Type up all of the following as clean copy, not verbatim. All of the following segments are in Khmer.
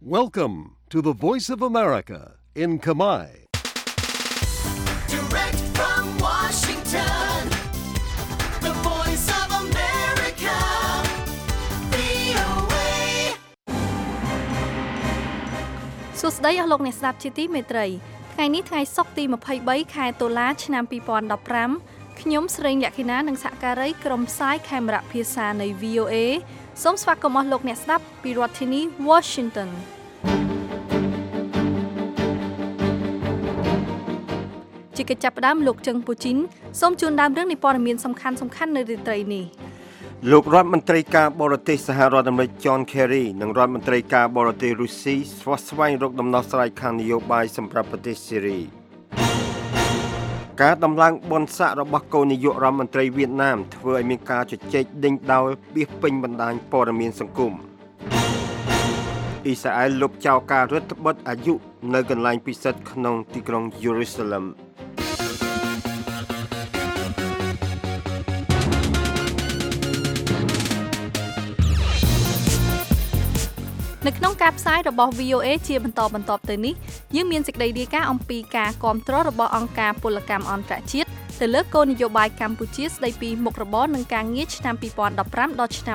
Welcome to the Voice of America in Khmer. Direct from Washington, the Voice of America, VOA. សួស្តីអស់លោកអ្នកស្ដាប់ជាទីមេត្រីថ្ងៃនេះថ្ងៃសុក្រទី23ខែតុលាឆ្នាំ2015ខ្ញុំស្រីលក្ខិណានិងសហការីក្រុមផ្សាយខេមរៈភាសានៃ VOA សូមស្វាគមន៍អស់លោកអ្នកស្ដាប់ពីរដ្ឋធានី Washington ជាកិច្ចចាប់ផ្ដើមលោកជឹងពូជីនសូមជូនដើមរឿងនៃព័ត៌មានសំខាន់ៗនៅរាត្រីនេះលោករដ្ឋមន្ត្រីការបរទេសសហរដ្ឋអាមេរិក John Kerry និងរដ្ឋមន្ត្រីការបរទេសរុស្ស៊ីស្វែងរកដំណោះស្រាយខាងនយោបាយសម្រាប់ប្រទេសស៊េរីការដំឡើងបនស័ករបស់កូននាយករដ្ឋមន្ត្រីវៀតណាមធ្វើឲ្យមានការជជែកដេញដោលពាសពេញបណ្ដាញព័ត៌មានសង្គមអ៊ីស្រាអែលលុបចោលការរដ្ឋបិទអាយុនៅកន្លែងពិសិដ្ឋក្នុងទីក្រុងយេរូសាឡឹមនៅក្នុងការផ្សាយរបស់ VOA ជាបន្តទៅនេះយើងមានសេចក្តីរាយការណ៍អំពីការគាំទ្ររបស់អង្គការពលកម្មអន្តរជាតិទៅលើគោលនយោបាយកម្ពុជាស្តីពីមុខរបរនិងការងារឆ្នាំ2015ដល់ឆ្នាំ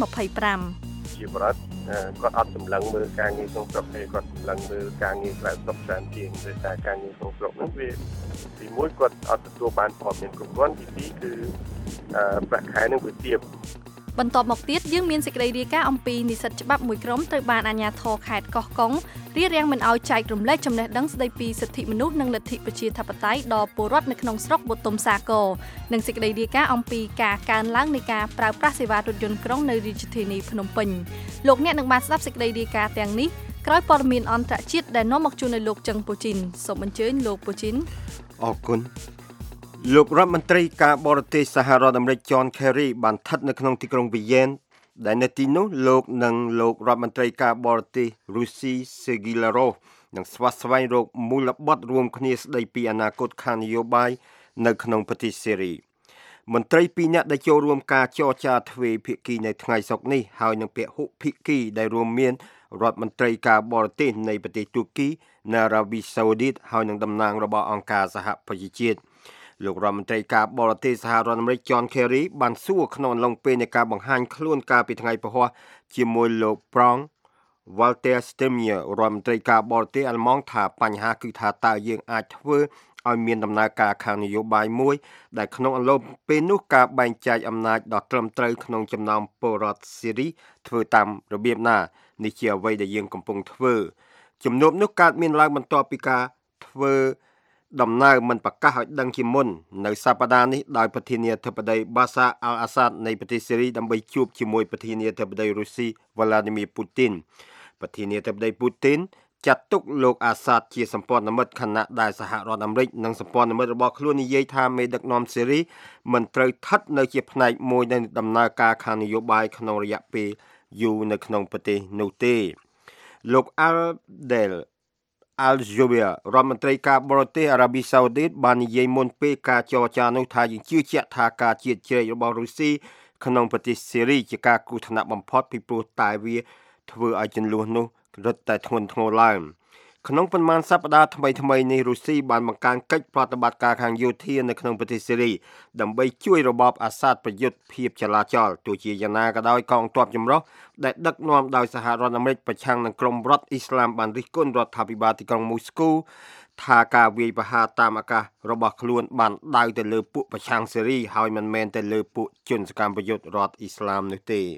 2025 ជាបរិបទគាត់អត់សម្លឹងមើលការងារក្នុងស្រុកទេគាត់សម្លឹងមើលការងារក្រៅស្រុកច្រើនជាងដោយសារការងារក្នុងស្រុកហ្នឹងវាទីមួយគាត់អត់ទទួលបានព័ត៌មានគ្រប់គ្រាន់ទីពីរគឺប្រាក់ខែនឹងវាទាបបន្តមកទៀតយើងមានសេចក្តីរាយការណ៍អំពីនិស្សិតច្បាប់មួយក្រុមត្រូវបានអាជ្ញាធរខេត្តកោះកុងរារាំងមិនឲ្យចែករំលែកចំណេះដឹងស្តីពីសិទ្ធិមនុស្សនិងលទ្ធិប្រជាធិបតេយ្យដល់ពលរដ្ឋនៅក្នុងស្រុកបូទុមសាគរនិងសេចក្តីរាយការណ៍អំពីការកើនឡើងនៃការប្រើប្រាស់សេវារថយន្តក្រុងនៅរាជធានីភ្នំពេញលោកអ្នកនឹងបានស្ដាប់សេចក្តីរាយការណ៍ទាំងនេះក្រោយព័ត៌មានអន្តរជាតិដែលនាំមកជូនដល់លោកជឹងពូជីនសូមអញ្ជើញលោកពូជីនអរគុណលោករដ្ឋមន្ត្រីការបរទេសសហរដ្ឋអាមេរិក John Kerry បានស្ថិតនៅក្នុងទីក្រុងវីយ៉ែនដែលនៅទីនោះលោកនិងលោករដ្ឋមន្ត្រីការបរទេសរុស្ស៊ី Sergei Lavrov នឹងស្វែងរកមូលបត្ររួមគ្នាស្តីពីអនាគតខាងនយោបាយនៅក្នុងប្រទេសស៊េរីមន្ត្រីពីរនាក់ដែលចូលរួមការចរចាទ្វេភាគីនៅថ្ងៃសុក្រនេះហើយនឹងពហុភាគីដែលរួមមានរដ្ឋមន្ត្រីការបរទេសនៃប្រទេសទូគីនិងអារ៉ាប៊ីសាអូឌីតហើយនឹងតំណាងរបស់អង្គការសហប្រជាជាតិលោករដ្ឋមន្ត្រីការបរទេសសហរដ្ឋអាមេរិក John Kerry បានសួរក្នុងអំឡុងពេលនៃការបង្ហាញខ្លួនកាលពីថ្ងៃពហុជាមួយលោក Frank Walter Steinmeier រដ្ឋមន្ត្រីការបរទេសអាល្លឺម៉ង់ថាបញ្ហាគឺថាតើយើងអាចធ្វើឲ្យមានដំណើរការខាងនយោបាយមួយដែលក្នុងអំឡុងពេលនោះការបែងចែកអំណាចដ៏ត្រឹមត្រូវក្នុងចំណោមពលរដ្ឋស៊េរីធ្វើតាមរបៀបណានេះជាអ្វីដែលយើងកំពុងធ្វើជំនួបនោះកើតមានឡើងបន្ទាប់ពីការធ្វើដំណើរមិនប្រកាសឲ្យដឹងជាមុននៅសប្តាហ៍នេះដោយប្រធានាធិបតី Bashar al-Assad នៃប្រទេសស៊េរីដើម្បីជួបជាមួយប្រធានាធិបតីរុស្ស៊ី Vladimir Putin ប្រធានាធិបតី Putin ចាត់ទុកលោកអាសាដជាសម្ព័ន្ធមិត្តខណៈដែលសហរដ្ឋអាមេរិកនិងសម្ព័ន្ធមិត្តរបស់ខ្លួននិយាយថាមេដឹកនាំស៊េរីមិនត្រូវស្ថិតនៅជាផ្នែកមួយនៃដំណើរការខាងនយោបាយក្នុងរយៈពេលយូរនៅក្នុងប្រទេសនោះទេលោក Adel Al-Jubeir រដ្ឋមន្ត្រីការបរទេសអារ៉ាប៊ីសាអូឌីតបាននិយាយមុនពេលការចរចានោះថាយើងជឿជាក់ថាការជ្រៀតជ្រែករបស់រុស្ស៊ីក្នុងប្រទេសស៊េរីជាការគ្រោះថ្នាក់បំផុតពីព្រោះតែវាធ្វើឲ្យជម្លោះនោះរឹតតែធ្ងន់ធ្ងរឡើងក្នុងប៉ុន្មានសប្តាហ៍ថ្មីនេះរុស្ស៊ីបានបង្កើនកិច្ចប្រតិបត្តិការខាងយោធានៅក្នុងប្រទេសស៊េរីដើម្បីជួយរបបអាសាដប្រយុទ្ធភាពចលាចលទោះជាយ៉ាងណាក៏ដោយកងទ័ពចម្រុះដែលដឹកនាំដោយសហរដ្ឋអាមេរិកប្រឆាំងនឹងក្រុមរដ្ឋអ៊ីស្លាមបានរិះគន់រដ្ឋាភិបាលទីក្រុងមូស្គូថាការវាយប្រហារតាមអាកាសរបស់ខ្លួនបានដៅទៅលើពួកប្រឆាំងស៊េរីហើយមិនមែនទៅលើពួកជនសកម្មប្រយុទ្ធរដ្ឋអ៊ីស្លាមនោះទេ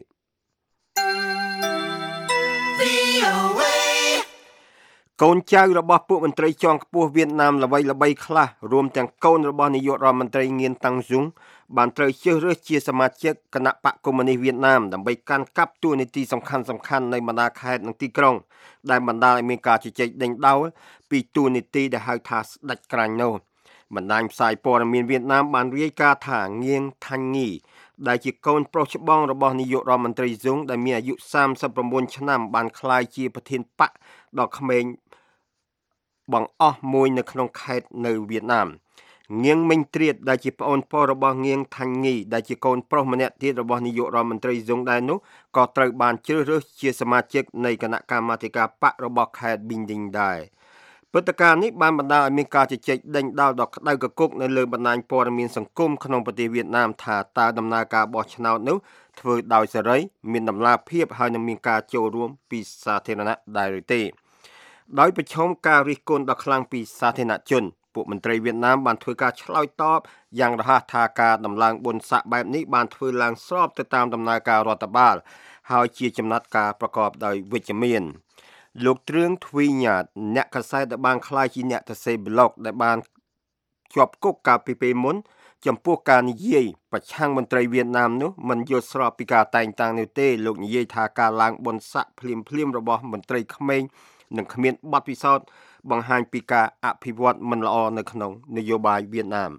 កូនចៅរបស់ពួកមន្ត្រីជាន់ខ្ពស់វៀតណាមល្បីខ្លះរួមទាំងកូនរបស់នាយករដ្ឋមន្ត្រីងៀនតាំងស៊ុងបានត្រូវជ្រើសរើសជាសមាជិកគណៈបកកុម្មុយនីសវៀតណាមដើម្បីកាន់កាប់តួនាទីសំខាន់នៃបណ្ដាខេត្តនិងទីក្រុងដែលបណ្ដាលឲ្យមានការជជែកដេញដោលពីតួនាទីដែលហៅថាស្ដេចក្រាញ់នោះបណ្ដាញផ្សាយព័ត៌មានវៀតណាមបានរាយការណ៍ថាងៀងថាញ់ងីដែលជាកូនប្រុសច្បងរបស់នាយករដ្ឋមន្ត្រីស៊ុងដែលមានអាយុ39ឆ្នាំបានក្លាយជាប្រធានបកដ៏ក្មេងបង្អស់មួយនៅក្នុងខេត្តនៅវៀតណាមងៀងមិញត្រៀតដែលជាប្អូនប្រុសរបស់ងៀងថាញ់ងីដែលជាកូនប្រុសម្នាក់ទៀតរបស់នាយករដ្ឋមន្ត្រីស៊ុងដែរនោះក៏ត្រូវបានជ្រើសរើសជាសមាជិកនៃគណៈកម្មាធិការបករបស់ខេត្តប៊ីងឌីងដែរព្រឹត្តិការណ៍នេះបានបណ្ដាលឲ្យមានការជជែកដេញដោលដ៏ក្តៅគគុកនៅលើបណ្ដាញព័ត៌មានសង្គមក្នុងប្រទេសវៀតណាមថាតើដំណើរការបោះឆ្នោតនោះធ្វើដោយសេរីមានតម្លាភាពហើយនឹងមានការចូលរួមពីសាធារណៈដែរឬទេដោយប្រឈមការរិះគន់ដ៏ខ្លាំងពីសាធារណជនពួកមន្ត្រីវៀតណាមបានធ្វើការឆ្លើយតបយ៉ាងរហ័សថាការដំឡើងបុណ្យស័ក្តិបែបនេះបានធ្វើឡើងស្របទៅតាមដំណើរការរដ្ឋបាលហើយជាចំណាត់ការប្រកបដោយវិជ្ជមានលោកទ្រឿងទ្វីញ៉ាតអ្នកកាសែតដែលបានក្លាយជាអ្នកសរសេរប្លុកដែលបានជាប់គុកកាលពីពេលមុនចំពោះការនិយាយប្រឆាំងមន្ត្រីវៀតណាមនោះមិនយល់ស្របពីការតែងតាំងនោះទេលោកនិយាយថាការឡើងបុណ្យស័ក្តិភ្លាមៗរបស់មន្ត្រីក្មេងនិងគ្មានបទពិសោធន៍បង្ហាញពីការអភិវឌ្ឍមិនល្អនៅក្នុងនយោបាយវៀតណាម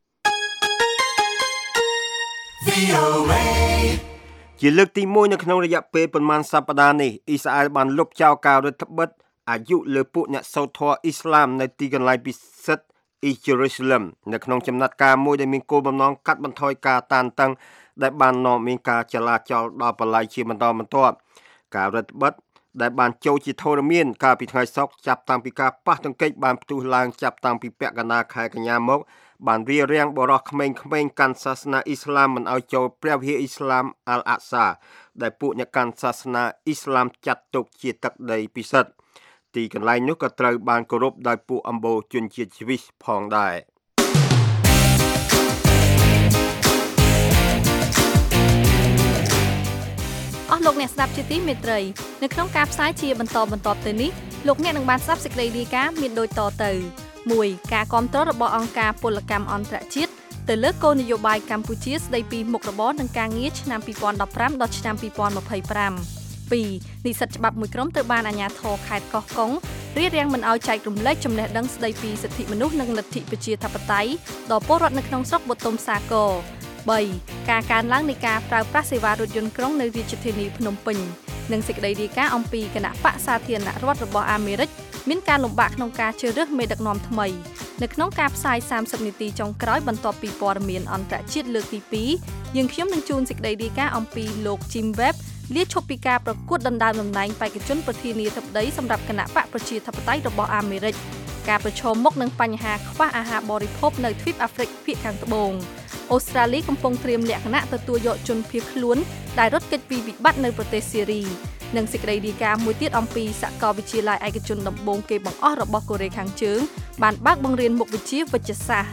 ជាលើកទី1នៅក្នុងរយៈពេលប្រមាណសប្តាហ៍នេះអ៊ីស្រាអែលបានលុបចោលការរដ្ឋបិទអាយុលើពួកអ្នកសូត្រធម៌អ៊ីស្លាមនៅទីកន្លែងពិសិដ្ឋEast Jerusalem នៅក្នុងចំណាត់ការមួយដែលមានគោលបំណងកាត់បន្ថយការតានតឹងដែលបាននាំមានការចលាចលដល់បល័យជាបន្តបន្ទាប់ការរដ្ឋបិទដែលបានចូលជាធរមានកាលពីថ្ងៃសុក្រចាប់តាំងពីការប៉ះទង្គិចបានផ្ទុះឡើងចាប់តាំងពីពាក់កណ្ដាលខែកញ្ញាមកបានរារាំងបរិសុទ្ធក្មេងៗកាន់សាសនាអ៊ីស្លាមមិនឲ្យចូលព្រះវិហារអ៊ីស្លាមអាល់អាក់សាដែលពួកអ្នកកាន់សាសនាអ៊ីស្លាមចាត់ទុកជាទឹកដីពិសិដ្ឋទីកន្លែងនោះក៏ត្រូវបានគោរពដោយពួកអម្បូរជនជាតិស្វីសផងដែរអស់លោកអ្នកស្ដាប់ជាទីមេត្រីនៅក្នុងការផ្សាយជាបន្តទៅនេះលោកអ្នកនឹងបានស្ដាប់សេចក្តីរាយការណ៍មានដូចតទៅ1ការគាំទ្ររបស់អង្គការពលកម្មអន្តរជាតិទៅលើគោលនយោបាយកម្ពុជាស្តីពីមុខរបរនិងការងារឆ្នាំ2015ដល់ឆ្នាំ2025 2និស្សិតច្បាប់មួយក្រុមត្រូវបានអាជ្ញាធរខេត្តកោះកុងរៀបរៀងមិនឲ្យចែករំលែកចំណេះដឹងស្តីពីសិទ្ធិមនុស្សនិងលទ្ធិប្រជាធិបតេយ្យដល់ពលរដ្ឋនៅក្នុងស្រុកបទុមសាគរ 3ការកើនឡើងនៃការប្រើប្រាស់សេវារថយន្តក្រុងនៅរាជធានីភ្នំពេញនិងសេចក្តីរាយការណ៍អំពីគណៈបកសាធារណរដ្ឋរបស់អាមេរិកមានការលំបាកក្នុងការជ្រើសរើសមេដឹកនាំថ្មីនៅក្នុងការផ្សាយ30នាទីចុងក្រោយបន្ទាប់ពីព័ត៌មានអន្តរជាតិលើកទី2យើងខ្ញុំនឹងជូនសេចក្តីរាយការណ៍អំពីលោក Jim Webb លាឈប់ពីការប្រកួតដណ្ដើមតំណែងបេក្ខជនប្រធានាធិបតីសម្រាប់គណៈបកប្រជាធិបតេយ្យរបស់អាមេរិកការប្រឈមមុខនឹងបញ្ហាខ្វះអាហារបរិភោគនៅទ្វីបអាហ្វ្រិកភាគខាងត្បូងអូស្ត្រាលីកំពុងត្រៀមលក្ខណៈទទួលយកជនភៀសខ្លួនដែលរត់គេចពីវិបត្តិនៅប្រទេសសេរីនិងសេចក្តីរាយការណ៍មួយទៀតអំពីសាកលវិទ្យាល័យឯកជនដំបូងគេបង្អស់របស់កូរ៉េខាងជើងបានបើកបង្រៀនមុខវិជ្ជាវិទ្យាសាស្ត្រ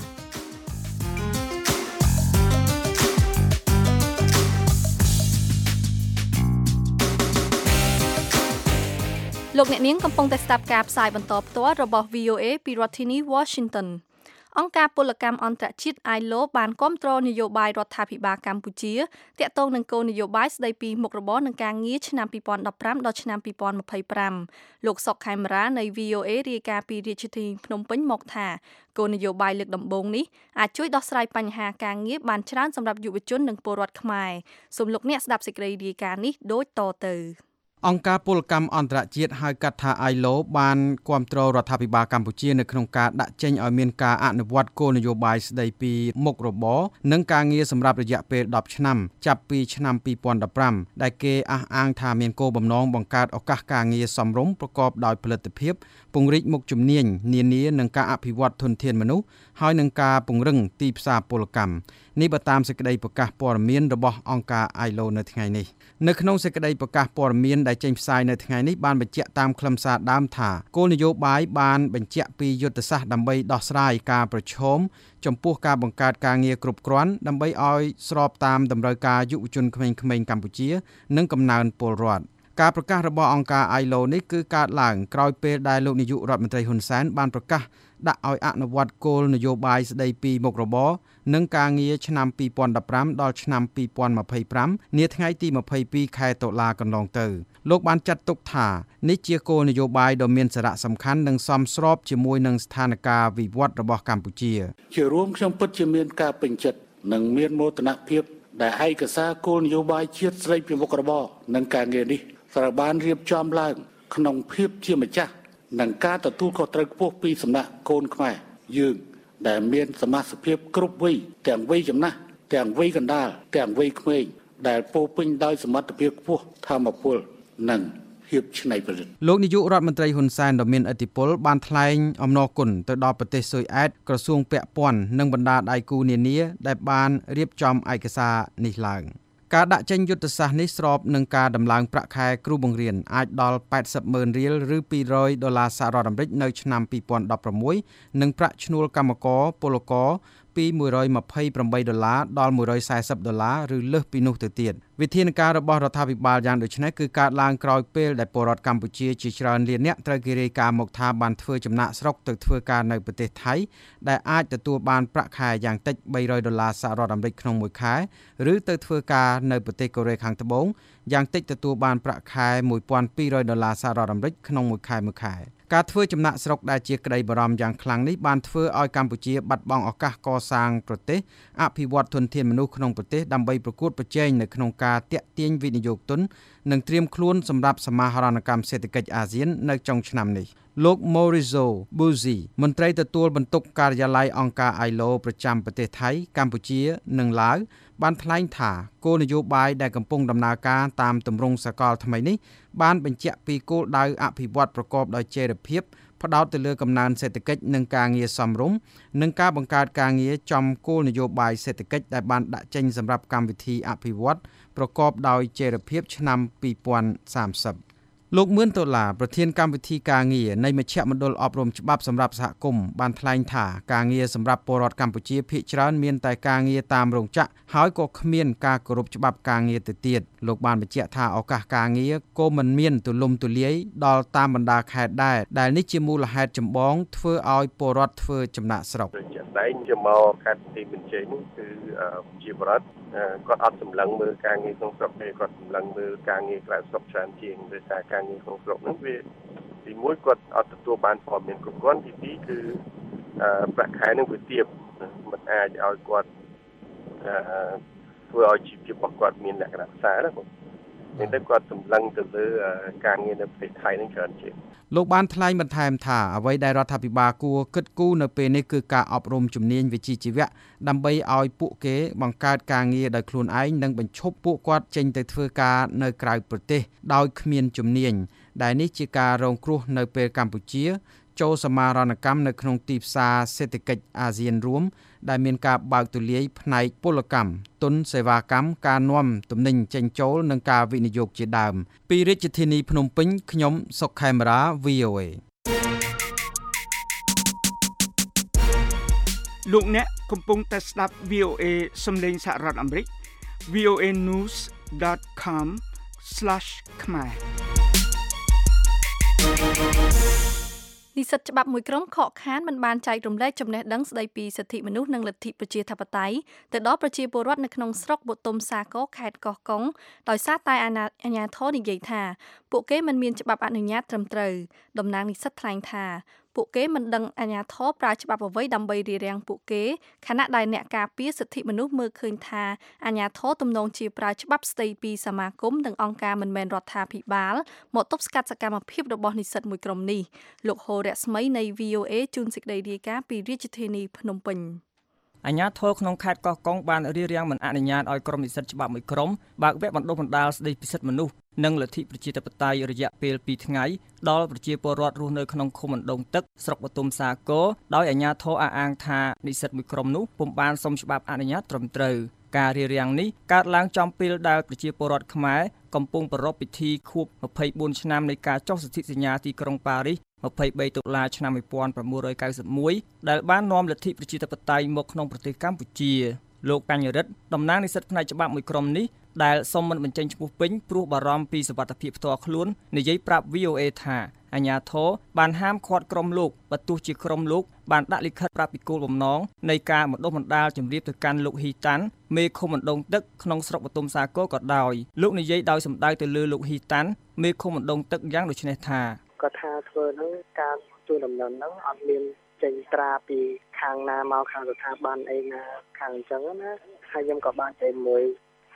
លោកអ្នកនាងកំពុងតែស្ដាប់ការផ្សាយបន្តផ្ទាល់របស់ VOA ពីរដ្ឋធានី Washington អង្គការពលកម្មអន្តរជាតិ ILO បានគាំទ្រនយោបាយរដ្ឋាភិបាលកម្ពុជាទាក់ទងនឹងគោលនយោបាយស្តីពីមុខរបរនិងការងារឆ្នាំ2015ដល់ឆ្នាំ2025លោកសុកខេមរានៃ VOA រាយការណ៍ពីរាជធានីភ្នំពេញមកថាគោលនយោបាយលើកដំបូងនេះអាចជួយដោះស្រាយបញ្ហាការងារបានច្រើនសម្រាប់យុវជននិងពលរដ្ឋខ្មែរសូមលោកអ្នកស្ដាប់សេចក្តីរាយការណ៍នេះដូចតទៅអង្គការពលកម្មអន្តរជាតិហៅកាត់ថា ILO បានគាំទ្ររដ្ឋាភិបាលកម្ពុជានៅក្នុងការដាក់ចេញឲ្យមានការអនុវត្តគោលនយោបាយស្តីពីមុខរបរនិងការងារសម្រាប់រយៈពេល10ឆ្នាំចាប់ពីឆ្នាំ2015ដែលគេអះអាងថាមានគោលបំណងបង្កើតឱកាសការងារសមរម្យប្រកបដោយផលិតភាពពង្រីកមុខជំនាញនានានិងការអភិវឌ្ឍធនធានមនុស្សហើយនឹងការពង្រឹងទីផ្សារពលកម្មនេះបើតាមសេចក្តីប្រកាសព័ត៌មានរបស់អង្គការ ILO នៅថ្ងៃនេះនៅក្នុងសេចក្តីប្រកាសព័ត៌មានដែលចេញផ្សាយនៅថ្ងៃនេះបានបញ្ជាក់តាមខ្លឹមសារដើមថាគោលនយោបាយបានបញ្ជាក់ពីយុទ្ធសាស្ត្រដើម្បីដោះស្រាយការប្រឈមចំពោះការបង្កើតការងារគ្រប់គ្រាន់ដើម្បីឲ្យស្របតាមតម្រូវការយុវជនក្មេងៗកម្ពុជានិងកំណើនពលរដ្ឋការប្រកាសរបស់អង្គការ ILO នេះគឺកើតឡើងក្រោយពេលដែលលោកនាយករដ្ឋមន្ត្រីហ៊ុនសែនបានប្រកាសដាក់ឲ្យអនុវត្តគោលនយោបាយស្តីពីមុខរបរនិងការងារឆ្នាំ2015ដល់ឆ្នាំ2025នាថ្ងៃទី22ខែតុលាកន្លងទៅលោកបានចាត់ទុកថានេះជាគោលនយោបាយដ៏មានសារៈសំខាន់និងសមស្របជាមួយនឹងស្ថានភាពវិវត្តរបស់កម្ពុជាជារួមខ្ញុំពិតជាមានការពេញចិត្តនិងមានមោទនភាពដែលឯកសារគោលនយោបាយជាតិស្តីពីមុខរបរនិងការងារនេះត្រូវបានរៀបចំឡើងក្នុងភាពជាម្ចាស់និងការទទួលខុសត្រូវខ្ពស់ពីសំណាក់កូនខ្មែរយើងដែលមានសមាជិកភាពគ្រប់វ័យទាំងវ័យចំណាស់ទាំងវ័យកណ្ដាលទាំងវ័យក្មេងដែលពោពេញដោយសមត្ថភាពខ្ពស់ធម្មពលនិងភាពច្នៃប្រឌិតលោកនាយករដ្ឋមន្ត្រីហ៊ុនសែនដ៏មានឥទ្ធិពលបានថ្លែងអំណរគុណទៅដល់ប្រទេសស៊ុយអែតក្រសួងពាក់ព័ន្ធនិងបណ្ដាដៃគូនានាដែលបានរៀបចំឯកសារនេះឡើងការដាក់ចេញយុទ្ធសាស្ត្រនេះស្របនឹងការដំឡើងប្រាក់ខែគ្រូបង្រៀនអាចដល់ 80,000 រៀលឬ$200សហរដ្ឋអាមេរិកនៅឆ្នាំ2016និងប្រាក់ឈ្នួលកម្មករពលករពី$128ដល់$140ឬលើសពីនោះទៅទៀតវិធានការរបស់រដ្ឋាភិបាលយ៉ាងដូចនេះគឺកើតឡើងក្រោយពេលដែលពលរដ្ឋកម្ពុជាជាច្រើនលានអ្នកត្រូវគេរាយការណ៍មកថាបានធ្វើចំណាកស្រុកទៅធ្វើការនៅប្រទេសថៃដែលអាចទទួលបានប្រាក់ខែយ៉ាងតិច$300សហរដ្ឋអាមេរិកក្នុងមួយខែឬទៅធ្វើការនៅប្រទេសកូរ៉េខាងត្បូងយ៉ាងតិចទទួលបានប្រាក់ខែ$1,200សហរដ្ឋអាមេរិកក្នុងមួយខែការធ្វើចំណាកស្រុកដែលជាក្តីបារម្ភយ៉ាងខ្លាំងនេះបានធ្វើឲ្យកម្ពុជាបាត់បង់ឱកាសកសាងប្រទេសអភិវឌ្ឍធនធានមនុស្សក្នុងប្រទេសដើម្បីប្រកួតប្រជែងនៅក្នុងការទាក់ទាញវិនិយោគទុននិងត្រៀមខ្លួនសម្រាប់សមាហរណកម្មសេដ្ឋកិច្ចអាស៊ាននៅចុងឆ្នាំនេះលោក Morizo Buzi មន្ត្រីទទួលបន្ទុកការិយាល័យអង្គការ ILO ប្រចាំប្រទេសថៃកម្ពុជានិងឡាវបានថ្លែងថាគោលនយោបាយដែលកំពុងដំណើរការតាមទម្រង់សកលថ្មីនេះបានបញ្ជាក់ពីគោលដៅអភិវឌ្ឍប្រកបដោយចីរភាពផ្ដោតទៅលើកំណើនសេដ្ឋកិច្ចនិងការងារសមរម្យនិងការបង្កើតការងារចំគោលនយោបាយសេដ្ឋកិច្ចដែលបានដាក់ចេញសម្រាប់កម្មវិធីអភិវឌ្ឍប្រកបដោយចីរភាពឆ្នាំ2030លោកមឿនដុល្លារប្រធានកម្មវិធីការងារនៃមជ្ឈមណ្ឌលអប់រំច្បាប់សម្រាប់សហគមន៍បានថ្លែងថាការងារសម្រាប់ពលរដ្ឋកម្ពុជាភាគច្រើនមានតែការងារតាមរោងចក្រហើយក៏គ្មានការគោរពច្បាប់ការងារទៅទៀតលោកបានបញ្ជាក់ថាឱកាសការងារក៏មិនមានទូលំទូលាយដល់តាមបណ្ដាខេត្តដែរដែលនេះជាមូលហេតុចម្បងធ្វើឲ្យពលរដ្ឋធ្វើចំណាកស្រុកជាក់ស្ដែងជាមកខេត្តទីបញ្ជ័យនេះគឺជាបរិបទគាត់អត់សម្លឹងមើលការងារក្នុងស្រុកទេគាត់សម្លឹងមើលការងារក្រៅស្រុកច្រើនជាងដោយសារការងារក្នុងស្រុកហ្នឹងវាទីមួយគាត់អត់ទទួលបានព័ត៌មានគ្រប់គ្រាន់ទីពីរគឺប្រាក់ខែនឹងវាទាបមិនអាចឲ្យគាត់ធ្វើឲ្យជីវភាពរបស់គាត់មានលក្ខណៈផ្សារណាបងតែគាត់សម្លឹងទៅលើការងារនៅប្រទេសថៃនឹងច្រើនជាងលោកបានថ្លែងបន្ថែមថាអ្វីដែលរដ្ឋាភិបាលគួរគិតគូរនៅពេលនេះគឺការអប់រំជំនាញវិជ្ជាជីវៈដើម្បីឲ្យពួកគេបង្កើតការងារដោយខ្លួនឯងនិងបញ្ឈប់ពួកគាត់ចេញទៅធ្វើការនៅក្រៅប្រទេសដោយគ្មានជំនាញដែលនេះជាការរងគ្រោះនៅពេលកម្ពុជាចូលសមាហរណកម្មនៅក្នុងទីផ្សារសេដ្ឋកិច្ចអាស៊ានរួមដែលមានការបើកទូលាយផ្នែកពលកម្មទុនសេវាកម្មការនាំទំនិញចេញចូលនិងការវិនិយោគជាដើមពីរាជធានីភ្នំពេញខ្ញុំសុកខេមរា VOA លោកអ្នកកំពុងតែស្ដាប់ VOA សំឡេងសហរដ្ឋអាមេរិក voanews.com/khmer និស្សិតច្បាប់មួយក្រុមខកខានមិនបានចែករំលែកចំណេះដឹងស្ដីពីសិទ្ធិមនុស្សនិងលទ្ធិប្រជាធិបតេយ្យទៅដល់ប្រជាពលរដ្ឋនៅក្នុងស្រុកបុទុមសាគរខេត្តកោះកុងដោយសារតែអាជ្ញាធរនិយាយថាពួកគេមិនមានច្បាប់អនុញ្ញាតត្រឹមត្រូវតំណាងនិស្សិតថ្លែងថាពួកគេមិនដឹងអាជ្ញាធរប្រើច្បាប់អ្វីដើម្បីរារាំងពួកគេខណៈដែលអ្នកការពារសិទ្ធិមនុស្សមើលឃើញថាអាជ្ញាធរទំនងជាប្រើច្បាប់ស្ដីពីសមាគមនិងអង្គការមិនមែនរដ្ឋាភិបាលមកទប់ស្កាត់សកម្មភាពរបស់និស្សិតមួយក្រុមនេះលោកហូរៈស្មីនៃ VOA ជូនសេចក្តីរាយការណ៍ពីរាជធានីភ្នំពេញអាជ្ញាធរក្នុងខេត្តកោះកុងបានរារាំងមិនអនុញ្ញាតឲ្យក្រុមនិស្សិតច្បាប់មួយក្រុមបើកវគ្គបណ្ដុះបណ្ដាលស្ដីពីសិទ្ធិមនុស្សនិងលទ្ធិប្រជាធិបតេយ្យរយៈពេល2ថ្ងៃដល់ប្រជាពលរដ្ឋរស់នៅក្នុងឃុំអណ្ដូងទឹកស្រុកបុទុមសាគរដោយអាជ្ញាធរអះអាងថានិស្សិតមួយក្រុមនោះពុំបានសុំច្បាប់អនុញ្ញាតត្រឹមត្រូវការរារាំងនេះកើតឡើងចំពេលដែលប្រជាពលរដ្ឋខ្មែរកំពុងប្រារព្ធពិធីខួប24ឆ្នាំនៃការចុះសន្ធិសញ្ញាទីក្រុងប៉ារីស23តុលាឆ្នាំ1991ដែលបាននាំលទ្ធិប្រជាធិបតេយ្យមកក្នុងប្រទេសកម្ពុជាលោកកញ្ញរិទ្ធតំណាងនិស្សិតផ្នែកច្បាប់មួយក្រុមនេះដែលសូមមិនបញ្ចេញឈ្មោះពេញព្រោះបារម្ភពីសុវត្ថិភាពផ្ទាល់ខ្លួននិយាយប្រាប់ VOA ថាអាជ្ញាធរបានហាមឃាត់ក្រុមលោកបើទោះជាក្រុមលោកបានដាក់លិខិតប្រាប់ពីគោលបំណងនៃការបណ្ដុះបណ្ដាលជំរាបទៅកាន់លោកហ៊ីតាន់មេឃុំអណ្ដូងទឹកក្នុងស្រុកបុទុមសាគរក៏ដោយលោកនិយាយដោយសម្ដៅទៅលើលោកហ៊ីតាន់មេឃុំអណ្ដូងទឹកយ៉ាងដូចនេះថាគាត់ថាធ្វើហ្នឹងការជួយដំណើរហ្នឹងអត់មានចេញត្រាពីខាងណាមកខាងស្ថាប័នអីណាខាងអញ្ចឹងណាហើយខ្ញុំក៏បានតែមួយ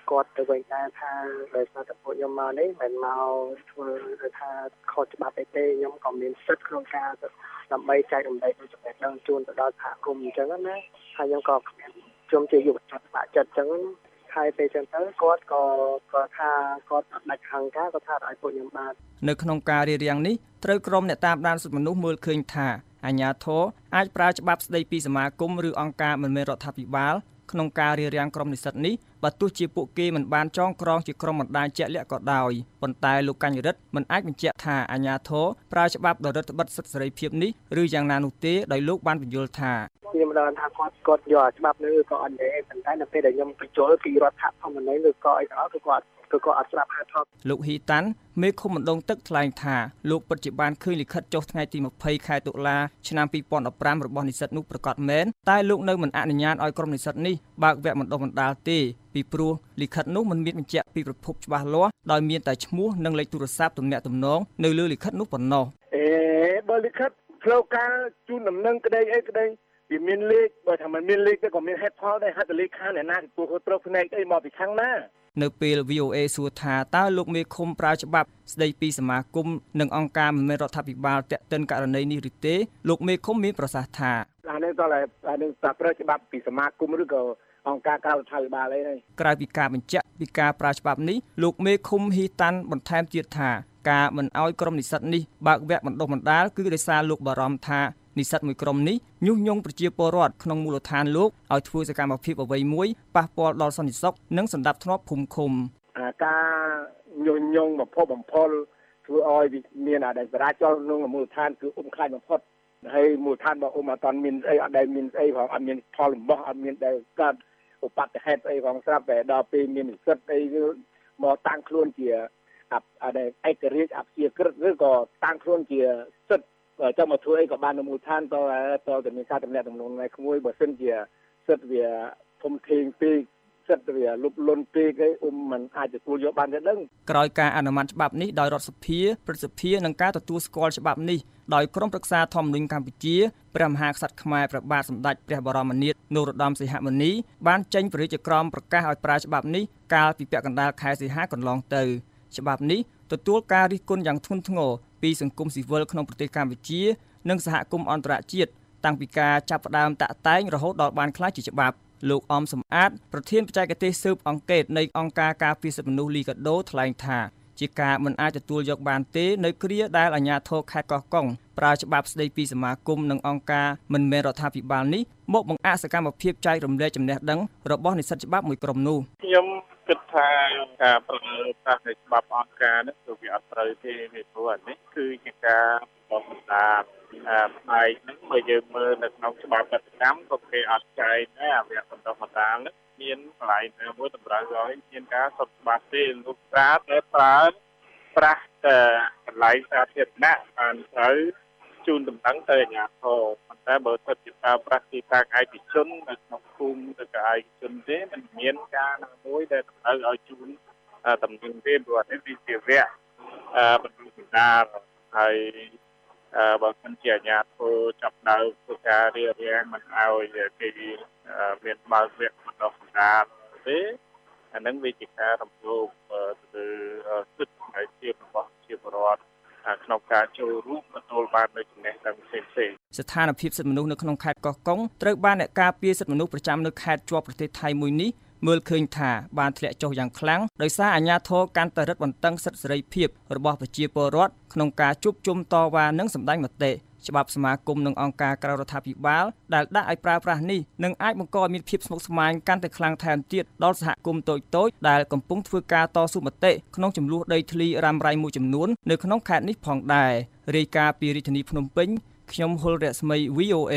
គាត់ទៅវិញដែរថាដោយសារតែពួកខ្ញុំមកនេះមិនមកធ្វើថាខុសច្បាប់អីទេខ្ញុំក៏មានសិទ្ធិក្នុងការដើម្បីចែករំលែកដូចចំណេះដឹងជូនទៅដល់សហគមន៍អញ្ចឹងណាហើយខ្ញុំក៏ខ្ញុំជាយុវជនបាក់ចិត្តអញ្ចឹងហើយពេលចឹងទៅគាត់ក៏ថាគាត់ដាច់ខាងការគាត់ថាឲ្យពួកខ្ញុំបាននៅក្នុងការរៀបរៀងនេះត្រូវក្រុមអ្នកតាមដានសិទ្ធិមនុស្សមើលឃើញថាអាជ្ញាធរអាចប្រើច្បាប់ស្តីពីសមាគមឬអង្គការមិនមែនរដ្ឋាភិបាលក្នុងការរៀបរៀងក្រុមនិស្សិតនេះបើទោះជាពួកគេមិនបានចងក្រងជាក្រុមបណ្ដាញជាក់លាក់ក៏ដោយប៉ុន្តែលោកកញ្ញរិទ្ធមិនអាចបញ្ជាក់ថាអាជ្ញាធរប្រើច្បាប់ដ៏រឹតបន្តឹងសិទ្ធិសេរីភាពនេះឬយ៉ាងណានោះទេដោយលោកបានបញ្យល់ថាខ្ញុំមិនដឹងថាគាត់យកច្បាប់នេះឬក៏អត់ទេប៉ុន្តែនៅពេលដែលខ្ញុំបញ្ចូលពីរដ្ឋធម្មនុញ្ញឬក៏អីក៏ដោយគឺគាត់អត់ស្ដាប់ហេតុផលលោកហ៊ីតាន់មេឃុំបណ្ដងទឹកថ្លែងថាលោកពិតជាបានឃើញលិខិតចុះថ្ងៃទី20ខែតុលាឆ្នាំ2015របស់និស្សិតនោះប្រកាសមែនតែលោកនៅមិនអនុញ្ញាតឲ្យក្រុមនិស្សិតនេះបើកវគ្គបណ្ដុះបណ្ដាលទេពីព្រោះលិខិតនោះមិនមានបញ្ជាក់ពីប្រភពច្បាស់លាស់ដោយមានតែឈ្មោះនិងលេខទូរស័ព្ទទំនាក់ទំនងនៅលើលិខិតនោះប៉ុណ្ណោះបើលិខិតផ្លូវការជូនដំណឹងក្តីអីក្តីវាមានលេខបើថាមិនមានលេខទេក៏មានហេតុផលដែរហត្ថលេខាអ្នកណាទទួលខុសត្រូវផ្នែកអីមកពីខាងណានៅពេល VOA សួរថាតើលោកមេឃុំប្រើច្បាប់ស្តីពីសមាគមនិងអង្គការមិនមែនរដ្ឋាភិបាលតាក់ទិនករណីនេះឬទេលោកមេឃុំមានប្រសាសន៍ថាអានេះតែប្រើច្បាប់ពីសមាគមឬក៏អង្គការក្រៅរដ្ឋាភិបាលអីនេះក្រៅពីការបញ្ជាក់ពីការប្រើច្បាប់នេះលោកមេឃុំហ៊ីតាន់បន្ថែមទៀតថាការមិនអោយក្រុមនិស្សិតនេះបើកវគ្គបណ្ដុះបណ្ដាលគឺដោយសារលោកបារម្ភថានិស្សិតមួយក្រុមនេះញុះញង់ប្រជាពលរដ្ឋក្នុងមូលដ្ឋានលោកឲ្យធ្វើសកម្មភាពអ្វីមួយប៉ះពាល់ដល់សន្តិសុខនិងសណ្ដាប់ធ្នាប់ភូមិឃុំការញុះញង់បំផុលធ្វើឲ្យមានអចរាចរណ៍ក្នុងមូលដ្ឋានគឺខ្លាចបំផុតហើយមូលដ្ឋានរបស់អត់តាន់មានអីអត់ដែលមានអីផងអត់មានផលលំបោះអត់មានដែលកើតឧបទ្ទហេតុអីផងស្រាប់តែដល់ពេលមាននិស្សិតអីមកតាំងខ្លួនជាឯករាជ្យអព្យាក្រឹតឬក៏តាំងខ្លួនជាសិទ្ធិចាំមកធ្វើអីក៏បាននៅមូលដ្ឋានតតែមានការតំណាក់តំណងណែក្មួយបើសិនជាសិទ្ធិវាធំធេងពេកសិទ្ធិវាលុបលន់ពេកឯមិនអាចទទួលយកបានទេដឹងក្រោយការអនុម័តច្បាប់នេះដោយរដ្ឋសភាព្រឹទ្ធសភានិងការទទួលស្គាល់ច្បាប់នេះដោយក្រុមប្រឹក្សាធម្មនុញ្ញកម្ពុជាព្រះមហាក្សត្រខ្មែរព្រះបាទសម្ដេចព្រះបរមនាថនរោត្តមសីហមុនីបានចេញព្រះរាជក្រមប្រកាសឲ្យប្រើច្បាប់នេះកាលពីពាក់កណ្ដាលខែសីហាកន្លងទៅច្បាប់នេះទទួលការរិះគន់យ៉ាងធ្ងន់ធ្ងរពីសង្គមស៊ីវិលក្នុងប្រទេសកម្ពុជានិងសហគមន៍អន្តរជាតិតាំងពីការចាប់ផ្ដើមតាក់តែងរហូតដល់បានក្លាយជាច្បាប់លោកអមសំអាតប្រធានបច្ចេកទេសស៊ើបអង្កេតនៃអង្គការការពារសិទ្ធិមនុស្សលីកាដូថ្លែងថាជាការមិនអាចទទួលយកបានទេនៅគ្រាដែលអាជ្ញាធរខេត្តកោះកុងប្រើច្បាប់ស្តីពីសមាគមនិងអង្គការមិនមែនរដ្ឋាភិបាលនេះមកបង្អាក់សកម្មភាពចែករំលែកចំណេះដឹងរបស់និស្សិតច្បាប់មួយក្រុមនោះខ្ញុំគិតថាការប្រើប្រាស់នៃច្បាប់អង្គការនេះគឺវាអត់ត្រូវទេពីព្រោះអានេះគឺជាការបង្បណ្ដាផ្នែកហ្នឹងបើយើងមើលនៅក្នុងច្បាប់កតកម្មក៏គេអត់ចែកដែរអាវគ្គបណ្ដុះបណ្ដាលនេះមានកន្លែងមួយតម្រូវឲ្យមានការសុខច្បាប់ទេលោកតាតែប្រើប្រាស់តែកន្លែងសាធារណៈបានត្រូវជូនដំណឹងទៅអាជ្ញាធរប៉ុន្តែបើសិនជាប្រើប្រាស់ទីតាំងឯកជននៅក្នុងភូមិឬក៏ឯកជនទេมันមានការណាមួយដែលត្រូវឲ្យជូនដំណឹងទេព្រោះនេះវាជាវគ្គបណ្ដុះបណ្ដាលហើយបើមិនជាអាជ្ញាធរចាប់ដើមធ្វើការរៀបរៀងមិនឲ្យគេមានបើកវគ្គបណ្ដុះបណ្ដាលទេអានឹងវាជាការរំលោភទៅសិទ្ធិសេរីភាពរបស់ប្រជាពលរដ្ឋក្នុងការចូលរួមទទួលបាននូវចំណេះដឹងផ្សេងៗស្ថានភាពសិទ្ធិមនុស្សនៅក្នុងខេត្តកោះកុងត្រូវបានអ្នកការពារសិទ្ធិមនុស្សប្រចាំនៅខេត្តជាប់ប្រទេសថៃមួយនេះមើលឃើញថាបានធ្លាក់ចុះយ៉ាងខ្លាំងដោយសារអាជ្ញាធរកាន់តែរឹតបន្តឹងសិទ្ធិសេរីភាពរបស់ប្រជាពលរដ្ឋក្នុងការជួបជុំតវ៉ានិងសម្ដែងមតិច្បាប់សមាគមនិងអង្គការក្រៅរដ្ឋាភិបាលដែលដាក់ឲ្យប្រើប្រាស់នេះនឹងអាចបង្កឲ្យមានភាពស្មុគស្មាញកាន់តែខ្លាំងថែមទៀតដល់សហគមន៍តូចៗដែលកំពុងធ្វើការតស៊ូមតិក្នុងចំនួនដីធ្លីរ៉ាំរ៉ៃមួយចំនួននៅក្នុងខេត្តនេះផងដែររាយការណ៍ពីរាជធានីភ្នំពេញខ្ញុំហុលរស្មី VOA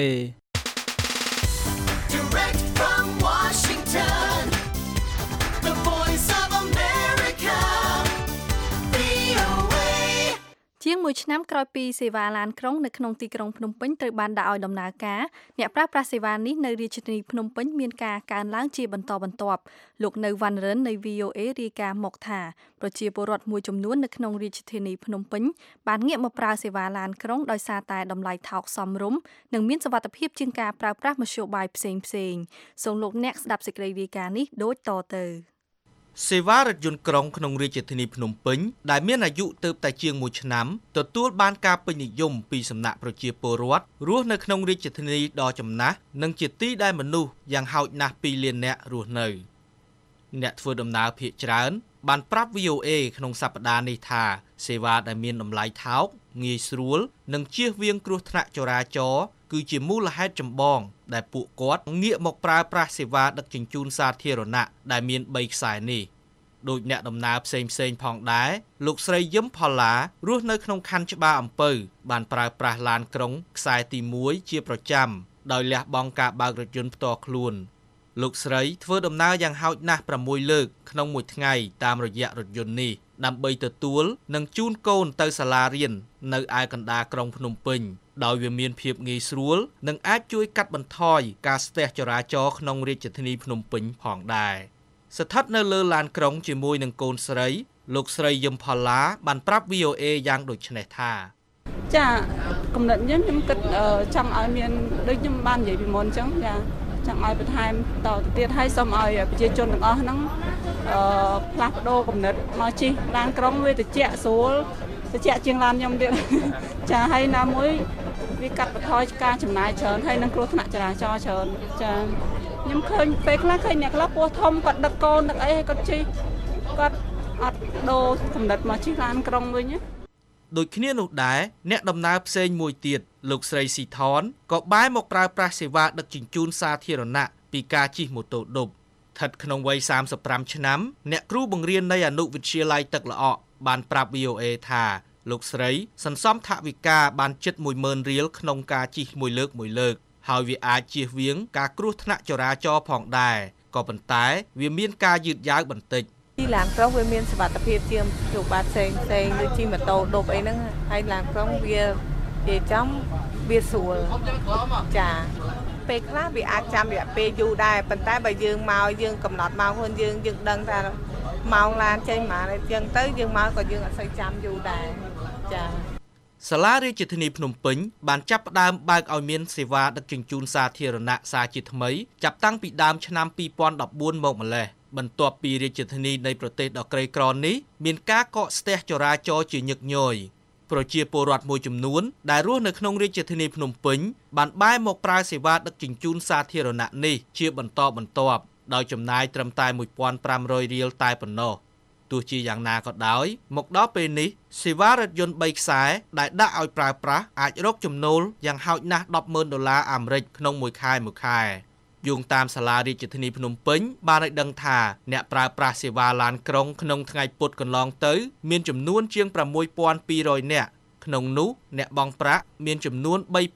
Direct from Washington The Voice of America VOA ជាងមួយឆ្នាំក្រោយពីសេវាឡានក្រុងនៅក្នុងទីក្រុងភ្នំពេញត្រូវបានដាក់ឲ្យដំណើរការអ្នកប្រើប្រាស់សេវានេះនៅរាជធានីភ្នំពេញមានការកើនឡើងជាបន្តបន្ទាប់លោកនៅវណ្ណរិននៃ VOA រាយការណ៍មកថាប្រជាពលរដ្ឋមួយចំនួននៅក្នុងរាជធានីភ្នំពេញបានងាកមកប្រើសេវាឡានក្រុងដោយសារតែតម្លៃថោកសមរម្យនិងមានសុវត្ថិភាពជាងការប្រើប្រាស់មធ្យោបាយផ្សេងៗសូមលោកអ្នកស្ដាប់សេចក្តីរាយការណ៍នេះដូចតទៅសេវារថយន្តក្រុងក្នុងរាជធានីភ្នំពេញដែលមានអាយុទើបតែជាង1ឆ្នាំទទួលបានការពេញនិយមពីសំណាក់ប្រជាពលរដ្ឋរស់នៅក្នុងរាជធានីដ៏ចំណាស់និងជាទីដែលមនុស្សយ៉ាងហោចណាស់2លាននាក់រស់នៅអ្នកធ្វើដំណើរភាគច្រើនបានប្រាប់ VOA ក្នុងសប្តាហ៍នេះថាសេវាដែលមានតម្លៃថោកងាយស្រួលនិងជៀសវាងគ្រោះថ្នាក់ចរាចរណ៍គឺជាមូលហេតុចម្បងដែលពួកគាត់ងាកមកប្រើប្រាស់សេវាដឹកជញ្ជូនសាធារណៈដែលមាន3ខ្សែនេះដោយអ្នកដំណើរផ្សេងផងដែរលោកស្រីយឹមផល្លារស់នៅក្នុងខណ្ឌច្បារអំពៅបានប្រើប្រាស់ឡានក្រុងខ្សែទី1ជាប្រចាំដោយលះបង់ការបើករថយន្តផ្ទាល់ខ្លួនលោកស្រីធ្វើដំណើរយ៉ាងហោចណាស់6លើកក្នុងមួយថ្ងៃតាមរយៈរថយន្តនេះដើម្បីទទួលនិងជូនកូនទៅសាលារៀននៅឯកណ្ដាលក្រុងភ្នំពេញដោយវាមានភាពងាយស្រួលនិងអាចជួយកាត់បន្ថយការស្ទះចរាចរណ៍ក្នុងរាជធានីភ្នំពេញផងដែរស្ថិតនៅលើឡានក្រុងជាមួយនឹងកូនស្រីលោកស្រីយឹមផល្លាបានប្រាប់ VOA យ៉ាងដូចនេះថាចាគំនិតខ្ញុំគិតចង់ឲ្យមានដូចខ្ញុំបាននិយាយពីមុនអញ្ចឹងចាចង់ឲ្យបន្ថែមតទៅទៀតហើយសូមឲ្យប្រជាជនទាំងអស់ហ្នឹងផ្លាស់ប្ដូរគំនិតមកជិះឡានក្រុងវាត្រជាក់ស្រួលត្រជាក់ជាងឡានខ្ញុំទៀតចាហើយណាមួយវាកាត់បន្ថយការចំណាយច្រើនហើយនឹងគ្រោះថ្នាក់ចរាចរណ៍ច្រើនចាខ្ញុំឃើញពេលខ្លះឃើញអ្នកខ្លះពោះធំគាត់ដឹកកូនដឹកអីហើយគាត់ជិះគាត់អត់ដូរគំនិតមកជិះឡានក្រុងវិញណាដូចគ្នានោះដែរអ្នកដំណើរផ្សេងមួយទៀតលោកស្រីស៊ីថនក៏បែរមកប្រើប្រាស់សេវាដឹកជញ្ជូនសាធារណៈពីការជិះម៉ូតូឌុបស្ថិតក្នុងវ័យ35ឆ្នាំអ្នកគ្រូបង្រៀននៃអនុវិទ្យាល័យទឹកល្អក់បានប្រាប់ VOA ថាលោកស្រីសន្សំថវិកាបានជិត 10,000 រៀលក្នុងការជិះមួយលើកហើយវាអាចជៀសវាងការគ្រោះថ្នាក់ចរាចរណ៍ផងដែរក៏ប៉ុន្តែវាមានការយឺតយ៉ាវបន្តិចទីឡានក្រុងវាមានសុវត្ថិភាពជាងជួបបាត់ផ្សេងដូចជិះម៉ូតូឌុបអីហ្នឹងហើយឡានក្រុងវានិយាយចំវាស្រួលចាពេលខ្លះវាអាចចាំរយៈពេលយូរដែរប៉ុន្តែបើយើងមកយើងកំណត់ម៉ោងខ្លួនយើងដឹងថាម៉ោងឡានចេញមកអញ្ចឹងទៅយើងមកក៏យើងអត់សូវចាំយូរដែរចាសាលារាជធានីភ្នំពេញបានចាប់ផ្ដើមបើកឲ្យមានសេវាដឹកជញ្ជូនសាធារណៈសាជាថ្មីចាប់តាំងពីដើមឆ្នាំ2014មកម្លេះបន្ទាប់ពីរាជធានីនៃប្រទេសដ៏ក្រីក្រនេះមានការកកស្ទះចរាចរណ៍ជាញឹកញយប្រជាពលរដ្ឋមួយចំនួនដែលរស់នៅក្នុងរាជធានីភ្នំពេញបានបែរមកប្រើសេវាដឹកជញ្ជូនសាធារណៈនេះជាបន្តបន្ទាប់ដោយចំណាយត្រឹមតែ 1,500 រៀលតែប៉ុណ្ណោះទោះជាយ៉ាងណាក៏ដោយមកដល់ពេលនេះសេវារថយន្ត3ខ្សែដែលដាក់ឲ្យប្រើប្រាស់អាចរកចំណូលយ៉ាងហោចណាស់ $10,000 អាមេរិកក្នុងមួយខែយោងតាមសាលារាជធានីភ្នំពេញបានឲ្យដឹងថាអ្នកប្រើប្រាស់សេវាឡានក្រុងក្នុងថ្ងៃពុធកន្លងទៅមានចំនួនជាង 6,200 នាក់ក្នុងនោះអ្នកបង់ប្រាក់មានចំនួន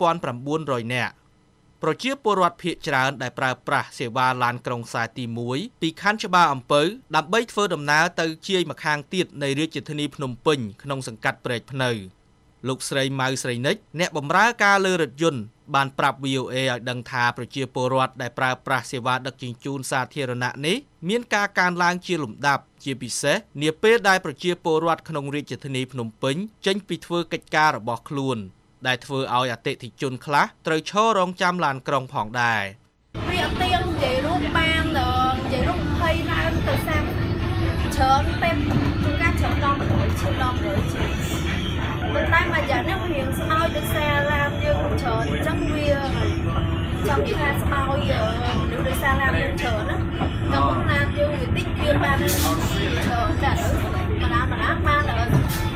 3,900 នាក់ប្រជាពលរដ្ឋភាគច្រើនដែលប្រើប្រាស់សេវាឡានក្រុងខ្សែទី1ពីខណ្ឌច្បារអំពៅដើម្បីធ្វើដំណើរទៅជាយម្ខាងទៀតនៃរាជធានីភ្នំពេញក្នុងសង្កាត់ព្រែកភ្នៅលោកស្រីម៉ៅស្រីនិចអ្នកបម្រើការលើរថយន្តបានប្រាប់ VOA ឲ្យដឹងថាប្រជាពលរដ្ឋដែលប្រើប្រាស់សេវាដឹកជញ្ជូនសាធារណៈនេះមានការកើនឡើងជាលំដាប់ជាពិសេសនាពេលដែលប្រជាពលរដ្ឋក្នុងរាជធានីភ្នំពេញចេញពីធ្វើកិច្ចការរបស់ខ្លួនដែលធ្វើឲ្យអតិថិជនខ្លះត្រូវឈររងចាំឡានក្រុងផងដែរវាអត់ទៀងនិយាយរូបបាននិយាយរូប20ឡើងទៅ30ច្រើនពេលការច្រើនដល់100ជាងដល់100ជាងប៉ុន្តែមួយយ៉ាងនេះវារៀងស្អោយដោយសារឡានយើងច្រើនអញ្ចឹងវាចង់និយាយថាស្អោយដោយសារឡានយើងច្រើនណាដល់មុនឡានយើងវាតិចវាបានច្រើនចាស់បណ្ដាបានដល់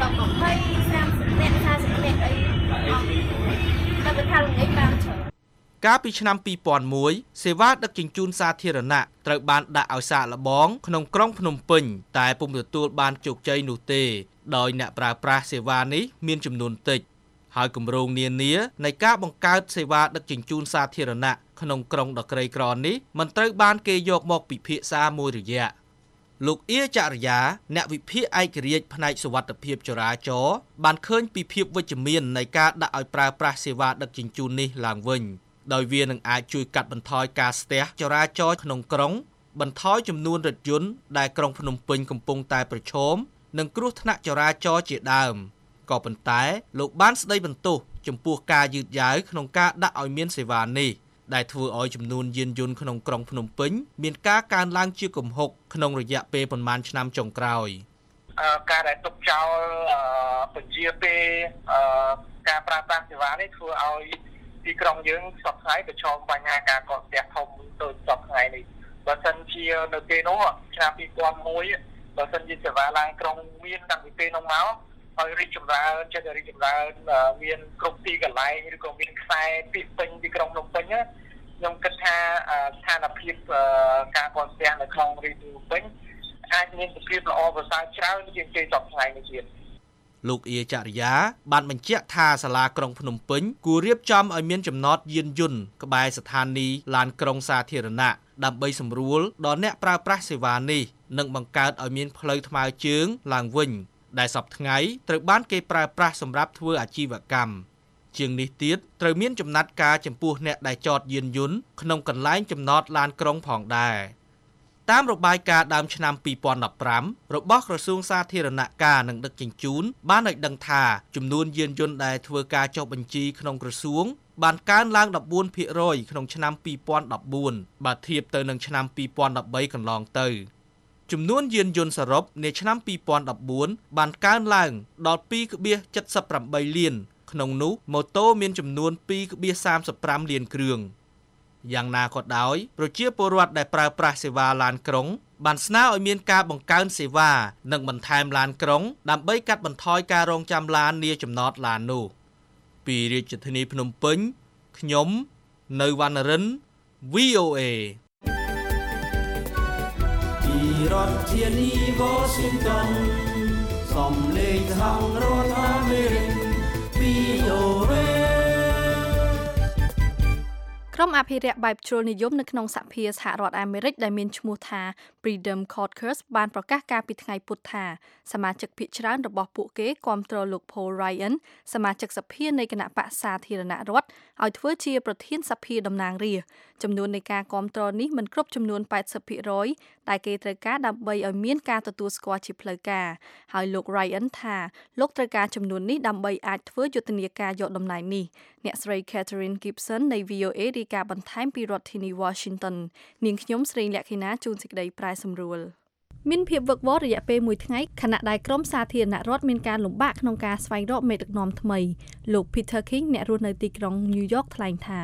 20 30នាក់40នាក់អីតែបើថាល្ងាចបានច្រើនកាលពីឆ្នាំ2001សេវាដឹកជញ្ជូនសាធារណៈត្រូវបានដាក់ឲ្យសាកល្បងក្នុងក្រុងភ្នំពេញតែពុំទទួលបានជោគជ័យនោះទេដោយអ្នកប្រើប្រាស់សេវានេះមានចំនួនតិចហើយគម្រោងនានានៃការបង្កើតសេវាដឹកជញ្ជូនសាធារណៈក្នុងក្រុងដ៏ក្រីក្រនេះមិនត្រូវបានគេយកមកពិភាក្សាមួយរយៈលោកអៀចរិយាអ្នកវិភាគឯករាជ្យផ្នែកសុវត្ថិភាពចរាចរណ៍បានឃើញពីភាពវិជ្ជមាននៃការដាក់ឲ្យប្រើប្រាស់សេវាដឹកជញ្ជូននេះឡើងវិញដោយវានឹងអាចជួយកាត់បន្ថយការស្ទះចរាចរណ៍ក្នុងក្រុងបន្ថយចំនួនរថយន្តដែលក្រុងភ្នំពេញកំពុងតែប្រឈមនឹងគ្រោះថ្នាក់ចរាចរណ៍ជាដើមក៏ប៉ុន្តែលោកបានស្ដីបន្ទោសចំពោះការយឺតយ៉ាវក្នុងការដាក់ឲ្យមានសេវានេះដែលធ្វើឲ្យចំនួនយានយន្តក្នុងក្រុងភ្នំពេញមានការកើនឡើងជាគំហុកក្នុងរយៈពេលប្រមាណឆ្នាំចុងក្រោយការដែលទុកចោលបញ្ជាពេលការប្រើប្រាស់សេវានេះធ្វើឲ្យទីក្រុងយើងសពថ្ងៃប្រឈមបញ្ហាការកកស្ទះធំដូចសពថ្ងៃនេះបើសិនជានៅពេលនោះឆ្នាំ2001បើសិនជាសេវាឡានក្រុងមានតាំងពីពេលនោះមកឲ្យរីកចម្រើនចិត្តរីកចម្រើនមានគ្រប់ទីកន្លែងឬក៏មានខ្សែពីពេញទីក្រុងភ្នំពេញខ្ញុំគិតថាស្ថានភាពការកកស្ទះនៅក្នុងរាជធានីភ្នំពេញអាចមានសភាពល្អប្រសើរច្រើនជាងពេលសពថ្ងៃនេះទៀតលោកអៀចរិយាបានបញ្ជាក់ថាសាលាក្រុងភ្នំពេញគួររៀបចំឲ្យមានចំណតយានយន្តក្បែរស្ថានីយ៍ឡានក្រុងសាធារណៈដើម្បីសម្រួលដល់អ្នកប្រើប្រាស់សេវានេះនិងបង្កើតឲ្យមានផ្លូវថ្មើរជើងឡើងវិញដែលសពថ្ងៃត្រូវបានគេប្រើប្រាស់សម្រាប់ធ្វើអាជីវកម្មជាងនេះទៀតត្រូវមានចំណាត់ការចំពោះអ្នកដែលចតយានយន្តក្នុងកន្លែងចំណតឡានក្រុងផងដែរតាមរបាយការណ៍ដើមឆ្នាំ2015របស់ក្រសួងសាធារណការនិងដឹកជញ្ជូនបានឲ្យដឹងថាចំនួនយានយន្តដែលធ្វើការចុះបញ្ជីក្នុងក្រសួងបានកើនឡើង 14% ក្នុងឆ្នាំ2014បើធៀបទៅនឹងឆ្នាំ2013កន្លងទៅចំនួនយានយន្តសរុបនាឆ្នាំ2014បានកើនឡើងដល់ 2.78 លានក្នុងនោះម៉ូតូមានចំនួន 2.35 លានគ្រឿងយ៉ាងណាក៏ដោយប្រជាពលរដ្ឋដែលប្រើប្រាស់សេវាឡានក្រុងបានស្នើឲ្យមានការបង្កើនសេវានិងបន្ថែមឡានក្រុងដើម្បីកាត់បន្ថយការរងចាំឡាននាចំណតឡាននោះពីរាជធានីភ្នំពេញខ្ញុំនៅវណ្ណរិន VOA ពីរដ្ឋធានី Washington សំឡេងសហរដ្ឋអាមេរិក VOA ក្រុមអភិរក្សបែបជ្រុលនិយមនៅក្នុងសហភាសហរដ្ឋអាមេរិកដែលមានឈ្មោះថា Freedom Caucus បានប្រកាសកាលពីថ្ងៃពុធថាសមាជិកភាគច្រើនរបស់ពួកគេគាំទ្រលោក Paul Ryan សមាជិកសភានៃគណៈបក្សសាធារណរដ្ឋឲ្យធ្វើជាប្រធានសភាតំណាងរាស្ត្រចំនួននៃការគាំទ្រនេះមិនគ្រប់ចំនួន 80% ដែលគេត្រូវការដើម្បីឲ្យមានការទទួលស្គាល់ជាផ្លូវការហើយលោក Ryan ថាលោកត្រូវការចំនួននេះដើម្បីអាចធ្វើយុទ្ធនាការយកតំណែងនេះអ្នកស្រី Catherine Gibson នៃ VOA រាយការណ៍បន្ថែមពីរដ្ឋធានី Washington នាងខ្ញុំស្រីលក្ខិណាជួនសេចក្តីប្រែសម្រួលមានភាពវឹកវររយៈពេល1ថ្ងៃខណៈដែលក្រមសាធារណរដ្ឋមានការលំបាកក្នុងការស្វែងរកមេដឹកនាំថ្មីលោក Peter King អ្នករស់នៅទីក្រុង New York ថ្លែងថា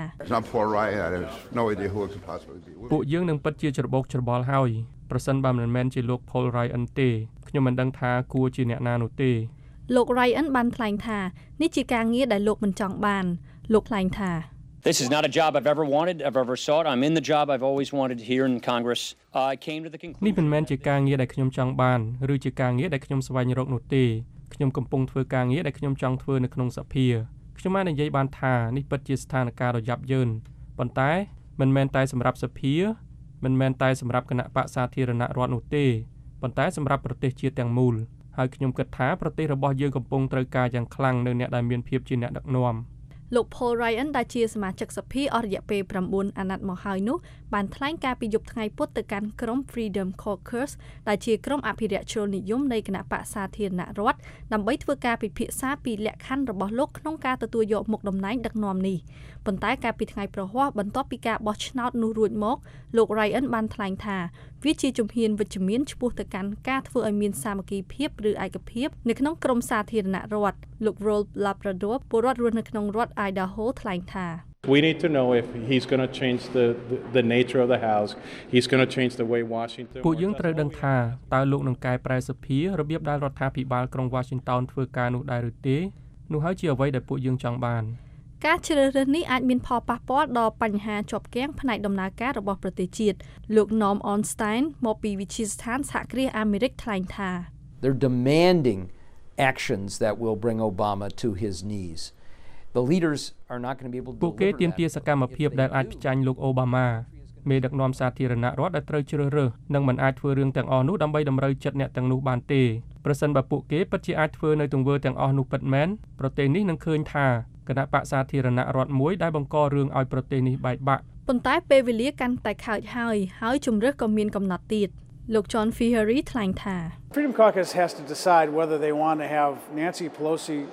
ពួកយើងនឹងពិតជាច្របូកច្របល់ហើយប្រសិនបើមិនមែនជាលោក Paul Ryan ទេខ្ញុំមិនដឹងថាគួរជាអ្នកណានោះទេលោក Ryan បានថ្លែងថានេះជាការងារដែលលោកមិនចង់បានលោកថ្លែងថា This is not a job I've ever wanted, I've ever sought. I'm in the job I've always wanted here in Congress. I came to the conclusion. នេះមិនមែនជាការងារដែលខ្ញុំចង់បានឬជាការងារដែលខ្ញុំស្វែងរកនោះទេខ្ញុំកំពុងធ្វើការងារដែលខ្ញុំចង់ធ្វើនៅក្នុងសភាខ្ញុំបាននិយាយបានថានេះពិតជាស្ថានភាពដ៏យ៉ាប់យ៉ឺនប៉ុន្តែមិនមែនតែសម្រាប់សភាមិនមែនតែសម្រាប់គណៈបក្សសាធារណរដ្ឋនោះទេប៉ុន្តែសម្រាប់ប្រទេសជាតិទាំងមូលហើយខ្ញុំគិតថាប្រទេសរបស់យើងកំពុងត្រូវការយ៉ាងខ្លាំងនៅអ្នកដែលមានភាពជាអ្នកដឹកនាំលោក Paul Ryan ដែលជាសមាជិកសភាអស់រយៈពេល9អាណត្តិមកហើយនោះបានថ្លែងការពីយប់ថ្ងៃពុធទៅកាន់ក្រុម Freedom Caucus ដែលជាក្រុមអភិរក្សជ្រុលនិយមនៃគណៈបក្សសាធារណរដ្ឋដើម្បីធ្វើការពិភាក្សាពីលក្ខខណ្ឌរបស់លោកក្នុងការទទួលយកមុខតំណែងដឹកនាំនេះប៉ុន្តែកាលពីថ្ងៃប្រហ័សបន្ទាប់ពីការបោះឆ្នោតនោះរួចមកលោក Ryan បានថ្លែងថាវាជាជំហានវិជ្ជមានឆ្ពោះទៅកាន់ការធ្វើឲ្យមានសាមគ្គីភាពឬឯកភាពនៅក្នុងក្រុមសាធារណរដ្ឋលោក Roll Labrador ពលរដ្ឋរស់នៅក្នុងរដ្ឋ Idaho ថ្លែងថា We need to know if he's going to change the nature of the house. He's going to change the way Washington. ពួកយើងត្រូវដឹងថាតើលោកនឹងកែប្រែសភារបៀបដែលរដ្ឋាភិបាលក្រុង Washington ធ្វើការនោះដែរឬទេនោះហើយជាអ្វីដែលពួកយើងចង់បានការជ្រើសរើសនេះអាចមានផលប៉ះពាល់ដល់បញ្ហាជាប់គាំងផ្នែកដំណើរការរបស់ប្រទេសជាតិលោក Norm Ornstein មកពីវិទ្យាស្ថានសហគ្រាសអាមេរិកថ្លែងថា They're demanding actions that will bring Obama to his knees. The leaders are not going to be able to ពួកគេទាមទារសកម្មភាពដែលអាចផ្ចាញ់លោកអូបាម៉ាមេដឹកនាំសាធារណរដ្ឋដែលត្រូវជ្រើសរើសនិងមិនអាចធ្វើរឿងទាំងអស់នោះដើម្បីតម្រូវចិត្តអ្នកទាំងនោះបានទេប្រសិនបើពួកគេពិតជាអាចធ្វើនៅទង្វើទាំងអស់នោះពិតមែនប្រទេសនេះនឹងឃើញថាគណៈបក្សសាធារណរដ្ឋមួយដែលបង្ករឿងឲ្យប្រទេសនេះបែកបាក់ប៉ុន្តែពេលវេលាកាន់តែខើចហើយជំរឿសក៏មានកំណត់ទៀតលោក John Feehery ថ្លែងថា Freedom Caucus has to decide whether they want to have Nancy Pelosi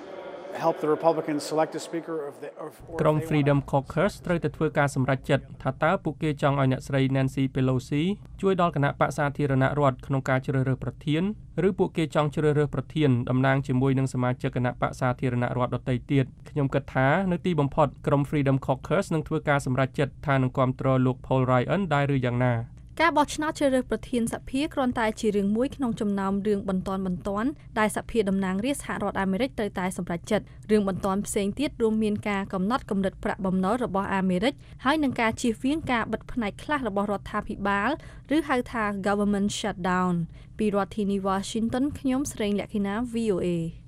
help the Republicans select a speaker or ក្រុម Freedom Caucus ត្រូវតែធ្វើការសម្រេចចិត្តថាតើពួកគេចង់ឲ្យអ្នកស្រី Nancy Pelosi ជួយដល់គណៈបក្សសាធារណរដ្ឋក្នុងការជ្រើសរើសប្រធានឬពួកគេចង់ជ្រើសរើសប្រធានតំណាងជាមួយនឹងសមាជិកគណៈបក្សសាធារណរដ្ឋដទៃទៀតខ្ញុំគិតថានៅទីបំផុតក្រុម Freedom Caucus នឹងធ្វើការសម្រេចចិត្តថានឹងគាំទ្រលោក Paul Ryan ដែរឬយ៉ាងណាការបោះឆ្នោតជ្រើសរើសប្រធានសភាគ្រាន់តែជារឿងមួយក្នុងចំណោមរឿងបន្ទាន់ដែលសភាតំណាងរាស្ត្រសហរដ្ឋអាមេរិកត្រូវតែសម្រេចចិត្តរឿងបន្ទាន់ផ្សេងទៀតរួមមានការកំណត់កម្រិតប្រាក់បំណុលរបស់អាមេរិកហើយនឹងការជៀសវាងការបិទផ្នែកខ្លះរបស់រដ្ឋាភិបាលឬហៅថា government shutdown ពីរដ្ឋធានី Washington ខ្ញុំស្រីលក្ខិណា VOA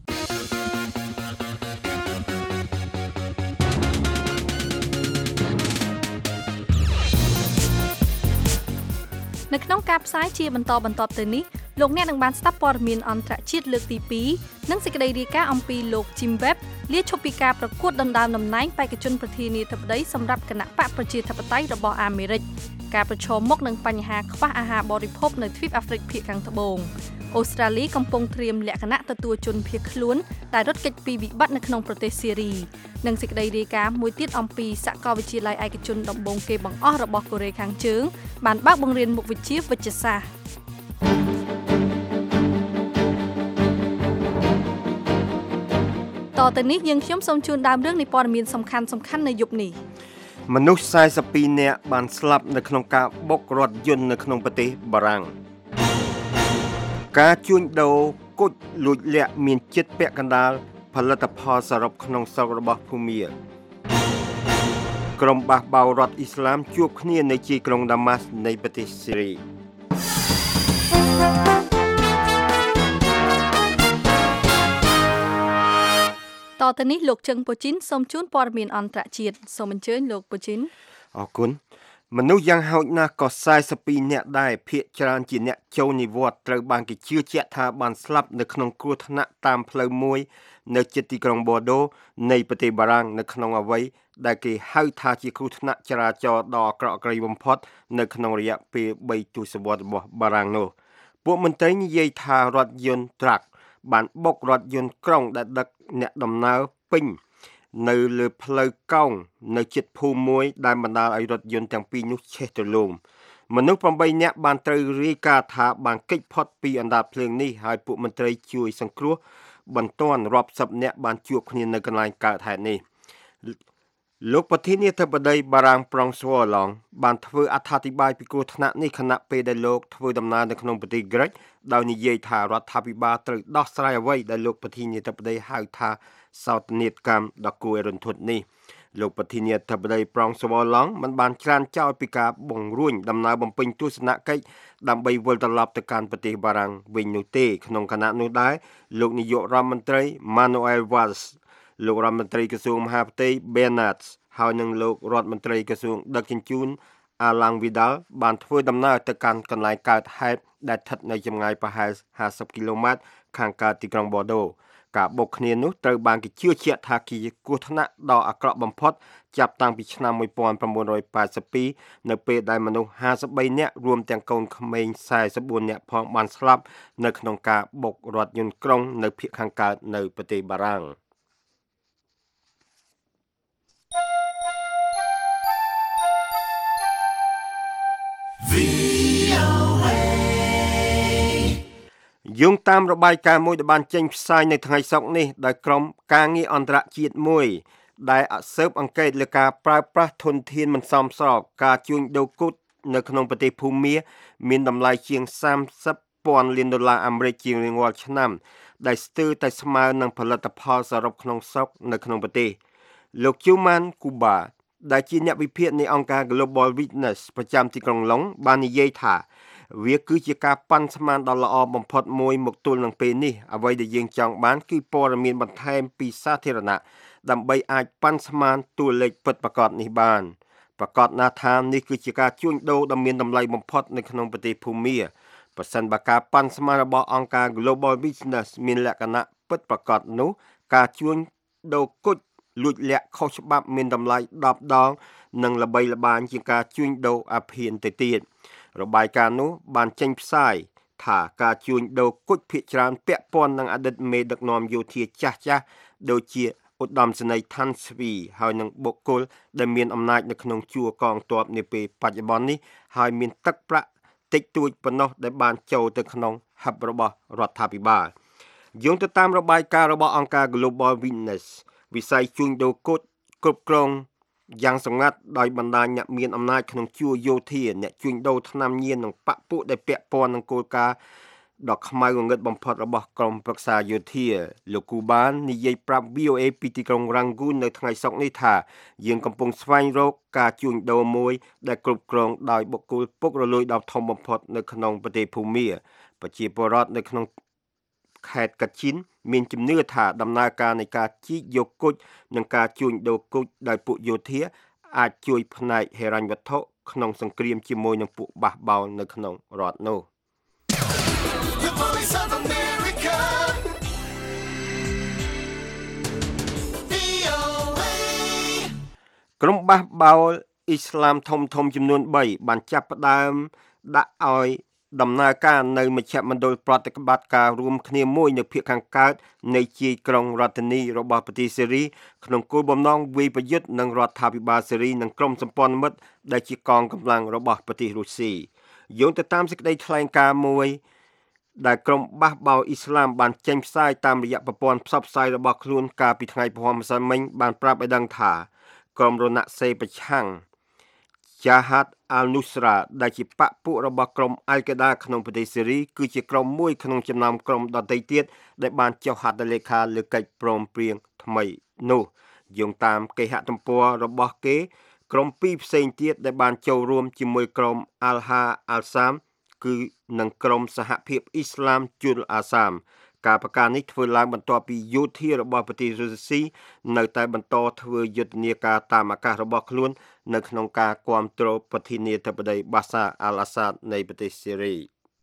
នៅក្នុងការផ្សាយជាបន្តទៅនេះលោកអ្នកនឹងបានស្ដាប់ព័ត៌មានអន្តរជាតិលើកទី2និងសេចក្តីរាយការណ៍អំពីលោក Jim Webb លាឈប់ពីការប្រកួតដណ្ដើមតំណែងបេក្ខជនប្រធានាធិបតីសម្រាប់គណៈបកប្រជាធិបតេយ្យរបស់អាមេរិកការប្រឈមមុខនឹងបញ្ហាខ្វះអាហារបរិភោគនៅទ្វីបអាហ្វ្រិកភាគខាងត្បូងអូស្ត្រាលីកំពុងត្រៀមលក្ខណៈទទួលជនភៀសខ្លួនដែលរត់គេចពីវិបត្តិនៅក្នុងប្រទេសសេរីនិងសេចក្តីរាយការណ៍មួយទៀតអំពីសាកលវិទ្យាល័យឯកជនដំបូងគេបង្អស់របស់កូរ៉េខាងជើងបានបើកបង្រៀនមុខវិជ្ជាវិទ្យាសាស្ត្រតទៅនេះយើងខ្ញុំសូមជូនដើមរឿងនៃព័ត៌មានសំខាន់នៅយប់នេះមនុស្ស42នាក់បានស្លាប់នៅក្នុងការបុករថយន្តនៅក្នុងប្រទេសបារាំងការជួញដូរគុជលួចលាក់មានចិត្តពាក់កណ្ដាលផលិតផលសរុបក្នុងស្រុករបស់ភូមាក្រុមបះបោររដ្ឋអ៊ីស្លាមជួបគ្នានៅទីក្រុងដាម៉ាស់នៃប្រទេសសេរីតទៅនេះលោកជឹងពូជីនសូមជូនព័ត៌មានអន្តរជាតិសូមអញ្ជើញលោកពូជីនអរគុណមនុស្សយ៉ាងហោចណាស់ក៏42នាក់ដែរភាគច្រើនជាអ្នកចូលនិវត្តន៍ត្រូវបានគេជឿជាក់ថាបានស្លាប់នៅក្នុងគ្រោះថ្នាក់តាមផ្លូវមួយនៅជិតទីក្រុងបូដូនៃប្រទេសបារាំងនៅក្នុងអ្វីដែលគេហៅថាជាគ្រោះថ្នាក់ចរាចរណ៍ដ៏អាក្រក់ក្រិចបំផុតនៅក្នុងរយៈពេល3ទសវត្សរ៍របស់បារាំងនោះពួកមន្ត្រីនិយាយថារថយន្តត្រាក់បានបុករថយន្តក្រុងដែលដឹកអ្នកដំណើរពេញនៅលើផ្លូវកោងនៅជិតភូមិមួយដែលបណ្ដាលឲ្យរថយន្តទាំងពីរនោះឆេះទៅលំមនុស្ស8នាក់បានត្រូវរាយការណ៍ថាបានគេចផុតពីអណ្ដាតភ្លើងនេះហើយពួកមន្ត្រីជួយសង្គ្រោះបន្ទាន់រាប់សិបនាក់បានជួបគ្នានៅកន្លែងកើតហេតុនេះលោកប្រធានាធិបតីបារាំងប្រង់ស្វ័រឡង់បានធ្វើអត្ថាធិប្បាយពីគ្រោះថ្នាក់នេះខណៈពេលដែលលោកធ្វើដំណើរនៅក្នុងប្រទេសក្រិចដោយនិយាយថារដ្ឋាភិបាលត្រូវដោះស្រាយអ្វីដែលលោកប្រធានាធិបតីហៅថាសោកនាដកម្មដ៏គួរឲ្យរន្ធត់នេះលោកប្រធានាធិបតីប្រង់ស្វ័រឡង់មិនបានច្រានចោលពីការបង្រួញដំណើរបំពេញទស្សនកិច្ចដើម្បីវិលត្រឡប់ទៅកាន់ប្រទេសបារាំងវិញនោះទេក្នុងគណៈនោះដែរលោកនាយករដ្ឋមន្ត្រី Manuel Valls លោករដ្ឋមន្ត្រីក្រសួងមហាផ្ទៃ Bernard ហើយនិងលោករដ្ឋមន្ត្រីក្រសួងដឹកជញ្ជូន Alain Vidal បានធ្វើដំណើរទៅកាន់កន្លែងកើតហេតុដែលស្ថិតនៅចម្ងាយប្រហែល50គីឡូម៉ែត្រខាងកើតទីក្រុងបូដូការបុកគ្នានោះត្រូវបានគេជឿជាក់ថាជាគ្រោះថ្នាក់ដ៏អាក្រក់បំផុតចាប់តាំងពីឆ្នាំ1982នៅពេលដែលមនុស្ស53នាក់រួមទាំងកូនក្មេង44នាក់ផងបានស្លាប់នៅក្នុងការបុករថយន្តក្រុងនៅភាគខាងកើតនៅប្រទេសបារាំងយោងតាមរបាយការណ៍មួយដែលបានចេញផ្សាយនៅថ្ងៃសុក្រនេះដោយក្រុមការងារអន្តរជាតិមួយដែលស៊ើបអង្កេតលើការប្រើប្រាស់ធនធានមិនសមស្របការជួញដូរគុជនៅក្នុងប្រទេសភូមាមានតម្លៃជាង$30,000 លានអាមេរិកជារៀងរាល់ឆ្នាំដែលស្ទើរតែស្មើនឹងផលិតផលសរុបក្នុងស្រុកនៅក្នុងប្រទេសលោក Chuman Kuba ដែលជាអ្នកវិភាគនៃអង្គការ Global Witness ប្រចាំទីក្រុងឡុងបាននិយាយថាវាគឺជាការប៉ាន់ស្មានដ៏ល្អបំផុតមួយមកទល់នឹងពេលនេះអ្វីដែលយើងចង់បានគឺព័ត៌មានបន្ថែមពីសាធារណៈដើម្បីអាចប៉ាន់ស្មានតួលេខពិតប្រាកដនេះបានប្រកាសណាថានេះគឺជាការជួញដូរដ៏មានតម្លៃបំផុតនៅក្នុងប្រទេសភូមាប្រសិនបើការប៉ាន់ស្មានរបស់អង្គការ Global Business មានលក្ខណៈពិតប្រាកដនោះការជួញដូរគុជលួចលាក់ខុសច្បាប់មានតម្លៃ10 ដងនិងល្បីល្បាញជាងការជួញដូរអាភៀនទៅទៀតរបាយការណ៍នោះបានចេញផ្សាយថាការជួញដូរគុជភាគច្រើនពាក់ព័ន្ធនឹងអតីតមេដឹកនាំយោធាចាស់ៗដូចជាឧត្តមសេនីយ៍ថាន់ស្វីហើយនឹងបុគ្គលដែលមានអំណាចនៅក្នុងជួរកងទ័ពនាពេលបច្ចុប្បន្ននេះហើយមានទឹកប្រាក់តិចតួចប៉ុណ្ណោះដែលបានចូលទៅក្នុងហឹបរបស់រដ្ឋាភិបាលយោងទៅតាមរបាយការណ៍របស់អង្គការ Global Witness វិស័យជួញដូរគុតគ្រប់គ្រងយ៉ាងសម្ងាត់ដោយបណ្ដាញអ្នកមានអំណាចក្នុងជួរយោធាអ្នកជួញដូរថ្នាំញៀននិងបកពួកដែលពាក់ព័ន្ធនឹងគោលការណ៍ដ៏ខ្មៅងងឹតបំផុតរបស់ក្រុមប្រឹក្សាយោធាលោកគូបាននិយាយប្រាប់ VOA ពីទីក្រុង Rangoon នៅថ្ងៃសុក្រនេះថាយើងកំពុងស្វែងរកការជួញដូរមួយដែលគ្រប់គ្រងដោយបុគ្គលពុករលួយដ៏ធំបំផុតនៅក្នុងប្រទេសភូមាប្រជាពលរដ្ឋនៅក្នុងខេត្តកាឈិនមានជំនឿថាដំណើរការនៃការជីកយកគុជនិងការជួញដូរគុជដោយពួកយោធាអាចជួយផ្នែកហិរញ្ញវត្ថុក្នុងសង្គ្រាមជាមួយនឹងពួកបះបោរនៅក្នុងរដ្ឋនោះក្រុមបះបោរអ៊ីស្លាមធំចំនួន3បានចាប់ផ្ដើមដាក់ឲ្យដំណើរការនៅមជ្ឈមណ្ឌលប្រតិបត្តិការរួមគ្នាមួយនៅភាគខាងកើតនៃជាយក្រុងរដ្ឋធានីរបស់ប្រទេសសេរីក្នុងគោលបំណងវាយប្រយុទ្ធនឹងរដ្ឋាភិបាលសេរីនិងក្រុមសម្ព័ន្ធមិត្តដែលជាកងកម្លាំងរបស់ប្រទេសរុស្ស៊ីយោងទៅតាមសេចក្តីថ្លែងការណ៍មួយដែលក្រុមបះបោរអ៊ីស្លាមបានចេញផ្សាយតាមរយៈប្រព័ន្ធផ្សព្វផ្សាយរបស់ខ្លួនកាលពីថ្ងៃព្រហស្បតិ៍មិញបានប្រាប់ឲ្យដឹងថាក្រុមរណសេរីប្រឆាំង Jahad al-Nusra ដែលជាបកពួករបស់ក្រុមអ៊ែលកាដាក្នុងប្រទេសសេរីគឺជាក្រុមមួយក្នុងចំណោមក្រុមដទៃទៀតដែលបានចុះហត្ថលេខាលើកិច្ចព្រមព្រៀងថ្មីនោះយោងតាមគេហទំព័ររបស់គេក្រុមពីរផ្សេងទៀតដែលបានចូលរួមជាមួយក្រុម Al-Ha al-Sam គឺនឹងក្រុមសហភាពអ៊ីស្លាមជុលអាសាមការប្រកាសនេះធ្វើឡើងបន្ទាប់ពីយោធារបស់ប្រទេសរុស្ស៊ីនៅតែបន្តធ្វើយុទ្ធនាការតាមអាកាសរបស់ខ្លួននៅក្នុងការគាំទ្រប្រធានាធិបតីបាសាអាល់អាសាដនៃប្រទេសសេរី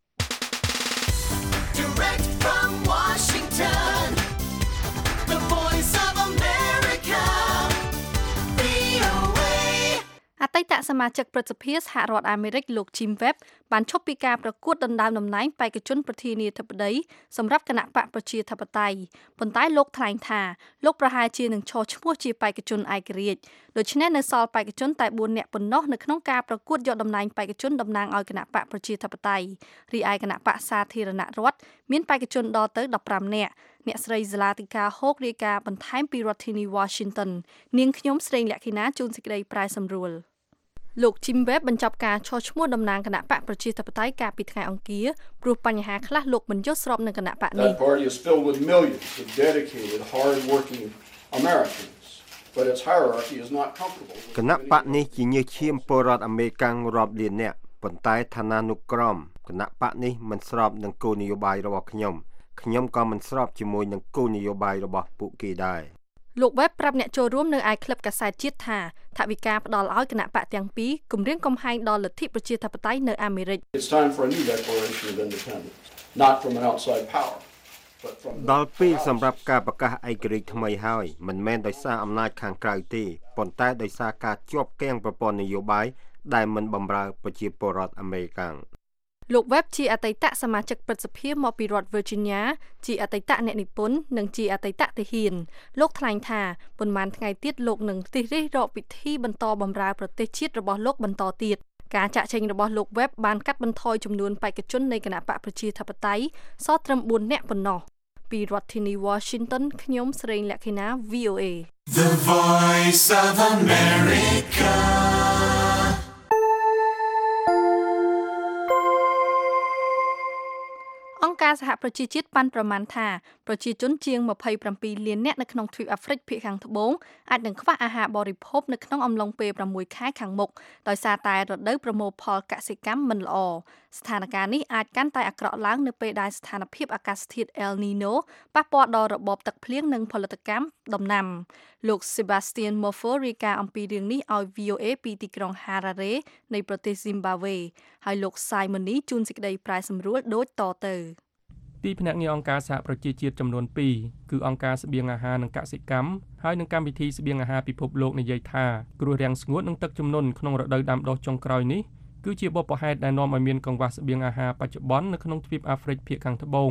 អតីតសមាជិកព្រឹទ្ធសភាសហរដ្ឋអាមេរិកលោក Jim Webb បានឈប់ពីការប្រកួតដណ្ដើមតំណែងបេក្ខជនប្រធានាធិបតីសម្រាប់គណៈបកប្រជាធិបតេយ្យប៉ុន្តែលោកថ្លែងថាលោកប្រហែលជានឹងឈរឈ្មោះជាបេក្ខជនឯករាជ្យដូច្នេះនៅសល់បេក្ខជនតែ4នាក់ប៉ុណ្ណោះនៅក្នុងការប្រកួតយកតំណែងបេក្ខជនតំណាងឲ្យគណៈបកប្រជាធិបតេយ្យរីឯគណៈបកសាធារណរដ្ឋមានបេក្ខជនដល់ទៅ15នាក់អ្នកស្រីសាឡាទីកាហូករាយការណ៍បន្ថែមពីរដ្ឋធានី Washington នាងខ្ញុំស្រីលក្ខិណាជួនសេចក្តីប្រាយសម្រួលលោក Jim Webb បញ្ចប់ការឈរឈ្មោះតំណាងគណៈបកប្រជាធិបតេយ្យកាលពីថ្ងៃអង្គារព្រោះបញ្ហាខ្លះលោកមិនយល់ស្របនឹងគណៈបកនេះ Party is filled with millions of dedicated hard-working Americans but its hierarchy is not comfortable គណៈបកនេះជាញើសឈាមពលរដ្ឋអាមេរិករាប់លាននាក់ប៉ុន្តែឋានានុក្រមគណៈបកនេះមិនស្របនឹងគោលនយោបាយរបស់ខ្ញុំក៏មិនស្របជាមួយនឹងគោលនយោបាយរបស់ពួកគេដែរលោក Webb ប្រាប់អ្នកចូលរួមនៅឯក្លឹបកាសែតជាតិថាថវិកាផ្ដល់ឲ្យគណៈបកទាំងពីរគម្រាមកំហែងដល់លទ្ធិប្រជាធិបតេយ្យនៅអាមេរិក It's time for a new declaration of independence not from an outside power but from ដល់ពេលសម្រាប់ការប្រកាសឯករាជ្យថ្មីហើយមិនមែនដោយសារអំណាចខាងក្រៅទេប៉ុន្តែដោយសារការជាប់គាំងប្រព័ន្ធនយោបាយដែលមិនបម្រើប្រជាពលរដ្ឋអាមេរិកលោក Webb ជាអតីតសមាជិកព្រឹទ្ធសភាមកពីរដ្ឋ Virginia ជាអតីតអ្នកនិពន្ធនិងជាអតីតទាហានលោកថ្លែងថាប៉ុន្មានថ្ងៃទៀតលោកនឹងទិសរិះរកវិធីបន្តបម្រើប្រទេសជាតិរបស់លោកបន្តទៀតការចាក់ចែងរបស់លោក Webb បានកាត់បន្ថយចំនួនបេក្ខជននៃគណៈបកប្រជាធិបតេយ្យសល់ត្រឹម4នាក់ប៉ុណ្ណោះពីរដ្ឋធានី Washington ខ្ញុំស្រីលក្ខិណា VOA The Voice of America អង្គការសហប្រជាជាតិបានប្រមាណថាប្រជាជនជាង27លាននាក់នៅក្នុងទ្វីបអាហ្វ្រិកភាគខាងត្បូងអាចនឹងខ្វះអាហារបរិភោគនៅក្នុងអំឡុងពេល6ខែខាងមុខដោយសារតែរដូវប្រមូលផលកសិកម្មមិនល្អស្ថានភាពនេះអាចកាន់តែអាក្រក់ឡើងនៅពេលដែលស្ថានភាពអាកាសធាតុ El Nino ប៉ះពាល់ដល់របបទឹកភ្លៀងនិងផលិតកម្មដំណាំលោក Sebastian Mofo រាយការណ៍អំពីរឿងនេះឲ្យ VOA ពីទីក្រុង Harare នៃប្រទេស Zimbabwe ហើយលោក Simoni ជួនសេចក្តីប្រាយសម្រួលដូចតទៅទីភ្នាក់ងារអង្គការសហប្រជាជាតិចំនួន2គឺអង្គការស្បៀងអាហារនិងកសិកម្មហើយនឹងកម្មវិធីស្បៀងអាហារពិភពលោកនិយាយថាគ្រោះរាំងស្ងួតនិងទឹកជំនន់ក្នុងរដូវដាំដុះចុងក្រោយនេះគឺជាបុព្វហេតុដែលនាំឲ្យមានកង្វះស្បៀងអាហារបច្ចុប្បន្ននៅក្នុងទ្វីបអាហ្វ្រិកភាគខាងត្បូង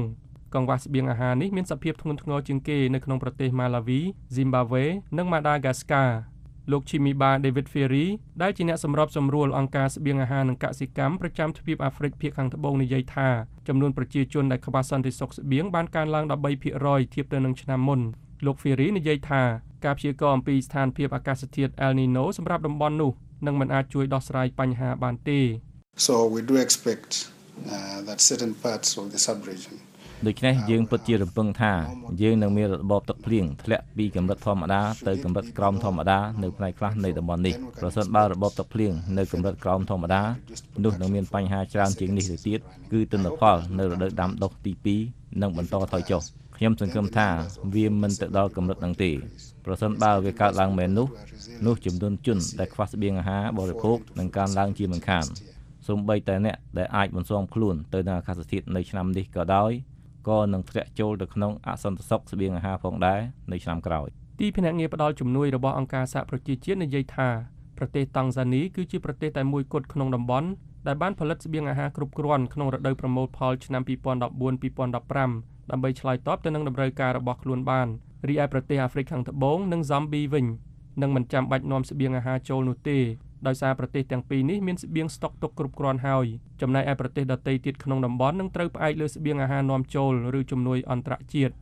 កង្វះស្បៀងអាហារនេះមានសភាពធ្ងន់ធ្ងរជាងគេនៅក្នុងប្រទេសម៉ាឡាវី Zimbabwe និង Madagascar លោក Chimiba David Ferry ដែលជាអ្នកសម្របសម្រួលអង្គការស្បៀងអាហារនិងកសិកម្មប្រចាំទ្វីបអាហ្វ្រិកភាគខាងត្បូងនិយាយថាចំនួនប្រជាជនដែលខ្វះសន្តិសុខស្បៀងបានកើនឡើង 13% ធៀបទៅនឹងឆ្នាំមុនលោក Ferry និយាយថាការព្យាករណ៍អំពីស្ថានភាពអាកាសធាតុ El Nino សម្រាប់តំបន់នោះនឹងមិនអាចជួយដោះស្រាយបញ្ហាបានទេ So we do expect that certain parts of the sub-region ដូច្នេះយើងពិតជារំពឹងថាយើងនឹងមានរបបទឹកភ្លៀងធ្លាក់ពីកម្រិតធម្មតាទៅកម្រិតក្រោមធម្មតានៅផ្នែកខ្លះនៃតំបន់នេះប្រសិនបើរបបទឹកភ្លៀងនៅកម្រិតក្រោមធម្មតានោះនឹងមានបញ្ហាច្រើនជាងនេះទៅទៀតគឺទិន្នផលនៅរដូវដាំដុះទី2នឹងបន្តថយចុះខ្ញុំសង្ឃឹមថាវាមិនទៅដល់កម្រិតហ្នឹងទេប្រសិនបើវាកើតឡើងមែននោះចំនួនជនដែលខ្វះស្បៀងអាហារបរិភោគនឹងកើនឡើងជាមិនខានសូម្បីតែអ្នកដែលអាចបន្ស៊ាំខ្លួនទៅនឹងអាកាសធាតុនៅឆ្នាំនេះក៏ដោយក៏នឹងធ្លាក់ចូលទៅក្នុងអសន្តិសុខស្បៀងអាហារផងដែរនៅឆ្នាំក្រោយទីភ្នាក់ងារផ្ដល់ជំនួយរបស់អង្គការសហប្រជាជាតិនិយាយថាប្រទេសតង់ហ្សានីគឺជាប្រទេសតែមួយគត់ក្នុងតំបន់ដែលបានផលិតស្បៀងអាហារគ្រប់គ្រាន់ក្នុងរដូវប្រមូលផលឆ្នាំ 2014-2015 ដើម្បីឆ្លើយតបទៅនឹងតម្រូវការរបស់ខ្លួនបានរីឯប្រទេសអាហ្វ្រិកខាងត្បូងនិងហ្សំប៊ីវិញនឹងមិនចាំបាច់នាំស្បៀងអាហារចូលនោះទេដោយសារប្រទេសទាំងពីរនេះមានស្បៀងស្តុកទុកគ្រប់គ្រាន់ហើយចំណែកឯប្រទេសដទៃទៀតក្នុងតំបន់នឹងត្រូវផ្អែកលើស្បៀងអាហារនាំចូលឬជំនួយអន្តរជាតិ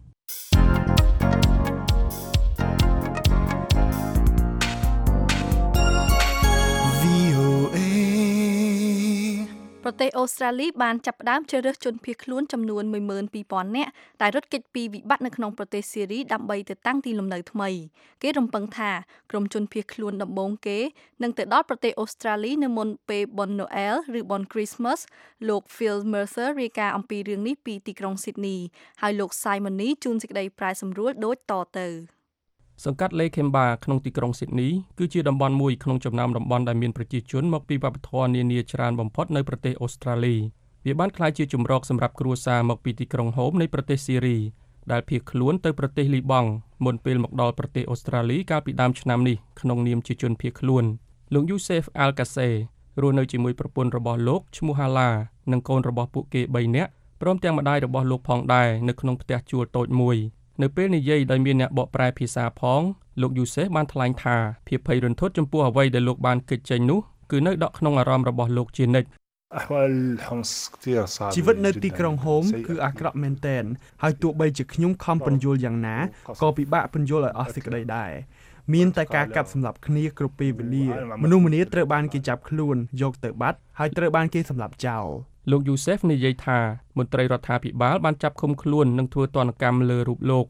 ប្រទេសអូស្ត្រាលីបានចាប់ផ្ដើមជ្រើសរើសជនភៀសខ្លួនចំនួន 12,000 នាក់ដែលរត់គេចពីវិបត្តិនៅក្នុងប្រទេសស៊ីរីដើម្បីទៅតាំងទីលំនៅថ្មីគេរំពឹងថាក្រុមជនភៀសខ្លួនដំបូងគេនឹងទៅដល់ប្រទេសអូស្ត្រាលីនៅមុនពេលបុណ្យ Noel ឬបុណ្យ Christmas លោក Phil Mercer រាយការណ៍អំពីរឿងនេះពីទីក្រុង Sydney ហើយលោក Simon Ni ជួនសេចក្តីប្រែសម្រួលដូចតទៅសង្កាត់ Lakemba ក្នុងទីក្រុង Sydney គឺជាតំបន់មួយក្នុងចំណោមតំបន់ដែលមានប្រជាជនមកពីវប្បធម៌នានាច្រើនបំផុតនៅប្រទេសអូស្ត្រាលីវាបានក្លាយជាជម្រកសម្រាប់គ្រួសារមកពីទីក្រុង Home នៃប្រទេសស៊ីរីដែលភៀសខ្លួនទៅប្រទេសលីបង់មុនពេលមកដល់ប្រទេសអូស្ត្រាលីកាលពីដើមឆ្នាំនេះក្នុងនាមជាជនភៀសខ្លួនលោក Yusef Al-Qaseh រស់នៅជាមួយប្រពន្ធរបស់លោកឈ្មោះ Hala និងកូនរបស់ពួកគេ3នាក់ព្រមទាំងម្ដាយរបស់លោកផងដែរនៅក្នុងផ្ទះជួលតូចមួយនៅពេលនិយាយដោយមានអ្នកបកប្រែភាសាផងលោកយូសេសបានថ្លែងថាភាពភ័យរន្ធត់ចំពោះអ្វីដែលលោកបានគេចចេញនោះគឺនៅដកក្នុងអារម្មណ៍របស់លោកជានិច្ចជីវិតនៅទីក្រុង Home គឺអាក្រក់មែនទែនហើយទោះបីជាខ្ញុំខំពន្យល់យ៉ាងណាក៏ពិបាកពន្យល់ឲ្យអស់សេចក្តីដែរមានតែការកាប់សម្លាប់គ្នាគ្រប់ពេលវេលាមនុស្សម្នាត្រូវបានគេចាប់ខ្លួនយកទៅបាត់ហើយត្រូវបានគេសម្លាប់ចោលលោកយូសេហ្វនិយាយថាមន្ត្រីរដ្ឋាភិបាលបានចាប់ឃុំខ្លួននិងធ្វើទណ្ឌកម្មលើរូបលោក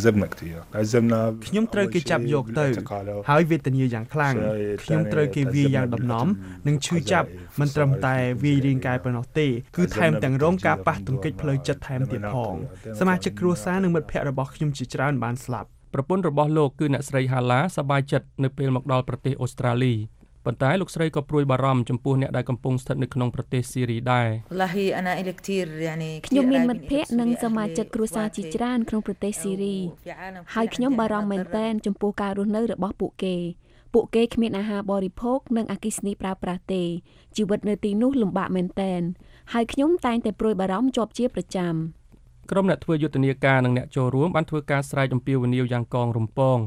ខ្ញុំត្រូវគេចាប់យកទៅហើយវេទនាយ៉ាងខ្លាំងខ្ញុំត្រូវគេវាយយ៉ាងដំណំនិងឈឺចាប់មិនត្រឹមតែវាយរាងកាយប៉ុណ្ណោះទេគឺថែមទាំងរងការប៉ះទង្គិចផ្លូវចិត្តថែមទៀតផងសមាជិកគ្រួសារនិងមិត្តភ័ក្តិរបស់ខ្ញុំជាច្រើនបានស្លាប់ប្រពន្ធរបស់លោកគឺអ្នកស្រី Hala សប្បាយចិត្តនៅពេលមកដល់ប្រទេសអូស្ត្រាលីប៉ុន្តែលោកស្រីក៏ព្រួយបារម្ភចំពោះអ្នកដែលកំពុងស្ថិតនៅក្នុងប្រទេសស៊ីរីដែរខ្ញុំមានមិត្តភ័ក្តិនិងសមាជិកគ្រួសារជាច្រើនក្នុងប្រទេសស៊ីរីហើយខ្ញុំបារម្ភមែនទែនចំពោះការរស់នៅរបស់ពួកគេគ្មានអាហារបរិភោគនិងអគ្គិសនីប្រើប្រាស់ទេជីវិតនៅទីនោះលំបាកមែនទែនហើយខ្ញុំតែងតែព្រួយបារម្ភជាប់ជាប្រចាំក្រុមអ្នកធ្វើយុទ្ធនាការនិងអ្នកចូលរួមបានធ្វើការស្រែកអំពាវនាវយ៉ាងកងរំពង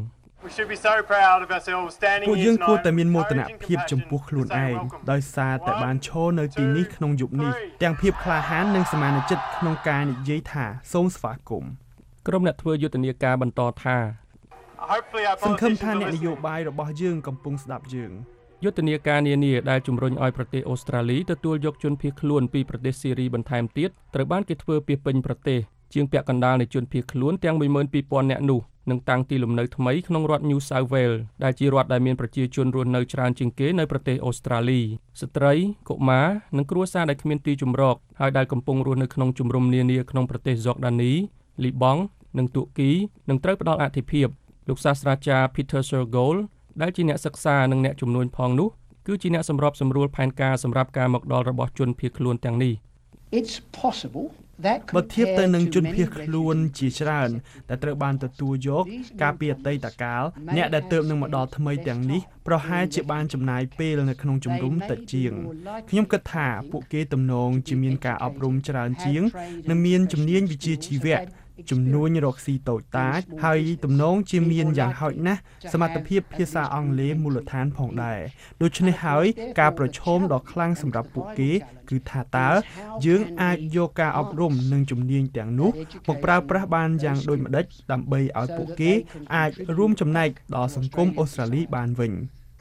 ពួកយើងគួរតែមានមោទនភាពចំពោះខ្លួនឯងដោយសារតែបានឈរនៅទីនេះក្នុងយុគនេះទាំងភាពក្លាហាននិងសមានចិត្តក្នុងការនិយាយថាសូមស្វាគមន៍ក្រុមអ្នកធ្វើយុទ្ធនាការបន្តថាសង្ឃឹមថាអ្នកនយោបាយរបស់យើងកំពុងស្ដាប់យើងយុទ្ធនាការនានាដែលជំរុញឲ្យប្រទេសអូស្ត្រាលីទទួលយកជនភៀសខ្លួនពីប្រទេសស៊ីរីបន្ថែមទៀតត្រូវបានគេធ្វើពាសពេញប្រទេសជាងពាក់កណ្ដាលនៃជនភៀសខ្លួនទាំង 12,000 នាក់នោះនឹងតាំងទីលំនៅថ្មីក្នុងរដ្ឋ New South Wales ដែលជារដ្ឋដែលមានប្រជាជនរស់នៅច្រើនជាងគេនៅប្រទេសអូស្ត្រាលីស្ត្រីកុមារនិងគ្រួសារដែលគ្មានទីជម្រកហើយដែលកំពុងរស់នៅក្នុងជំរំនានាក្នុងប្រទេសហ្សកដានីលីបង់និងទួរគីនឹងត្រូវផ្ដល់អាទិភាពលោកសាស្ត្រាចារ្យ Peter Sergol ដែលជាអ្នកសិក្សានិងអ្នកជំនួញផងនោះគឺជាអ្នកសម្របសម្រួលផែនការសម្រាប់ការមកដល់របស់ជនភៀសខ្លួនទាំងនេះ It's possible បើធៀបទៅនឹងជនភៀសខ្លួនជាច្រើនដែលត្រូវបានទទួលយកការពីអតីតកាលអ្នកដែលទើបនឹងមកដល់ថ្មីទាំងនេះប្រហែលជាបានចំណាយពេលនៅក្នុងជំរំតិចជាងខ្ញុំគិតថាពួកគេទំនងជាមានការអប់រំច្រើនជាងនិងមានជំនាញវិជ្ជាជីវៈជំនួញរកស៊ីតូចតាចហើយទំនងជាមានយ៉ាងហោចណាស់សមត្ថភាពភាសាអង់គ្លេសមូលដ្ឋានផងដែរដូច្នេះហើយការប្រឈមដ៏ខ្លាំងសម្រាប់ពួកគេគឺថាតើយើងអាចយកការអប់រំនិងជំនាញទាំងនោះមកប្រើប្រាស់បានយ៉ាងដូចម្តេចដើម្បីឲ្យពួកគេអាចរួមចំណែកដល់សង្គមអូស្ត្រាលីបានវិញ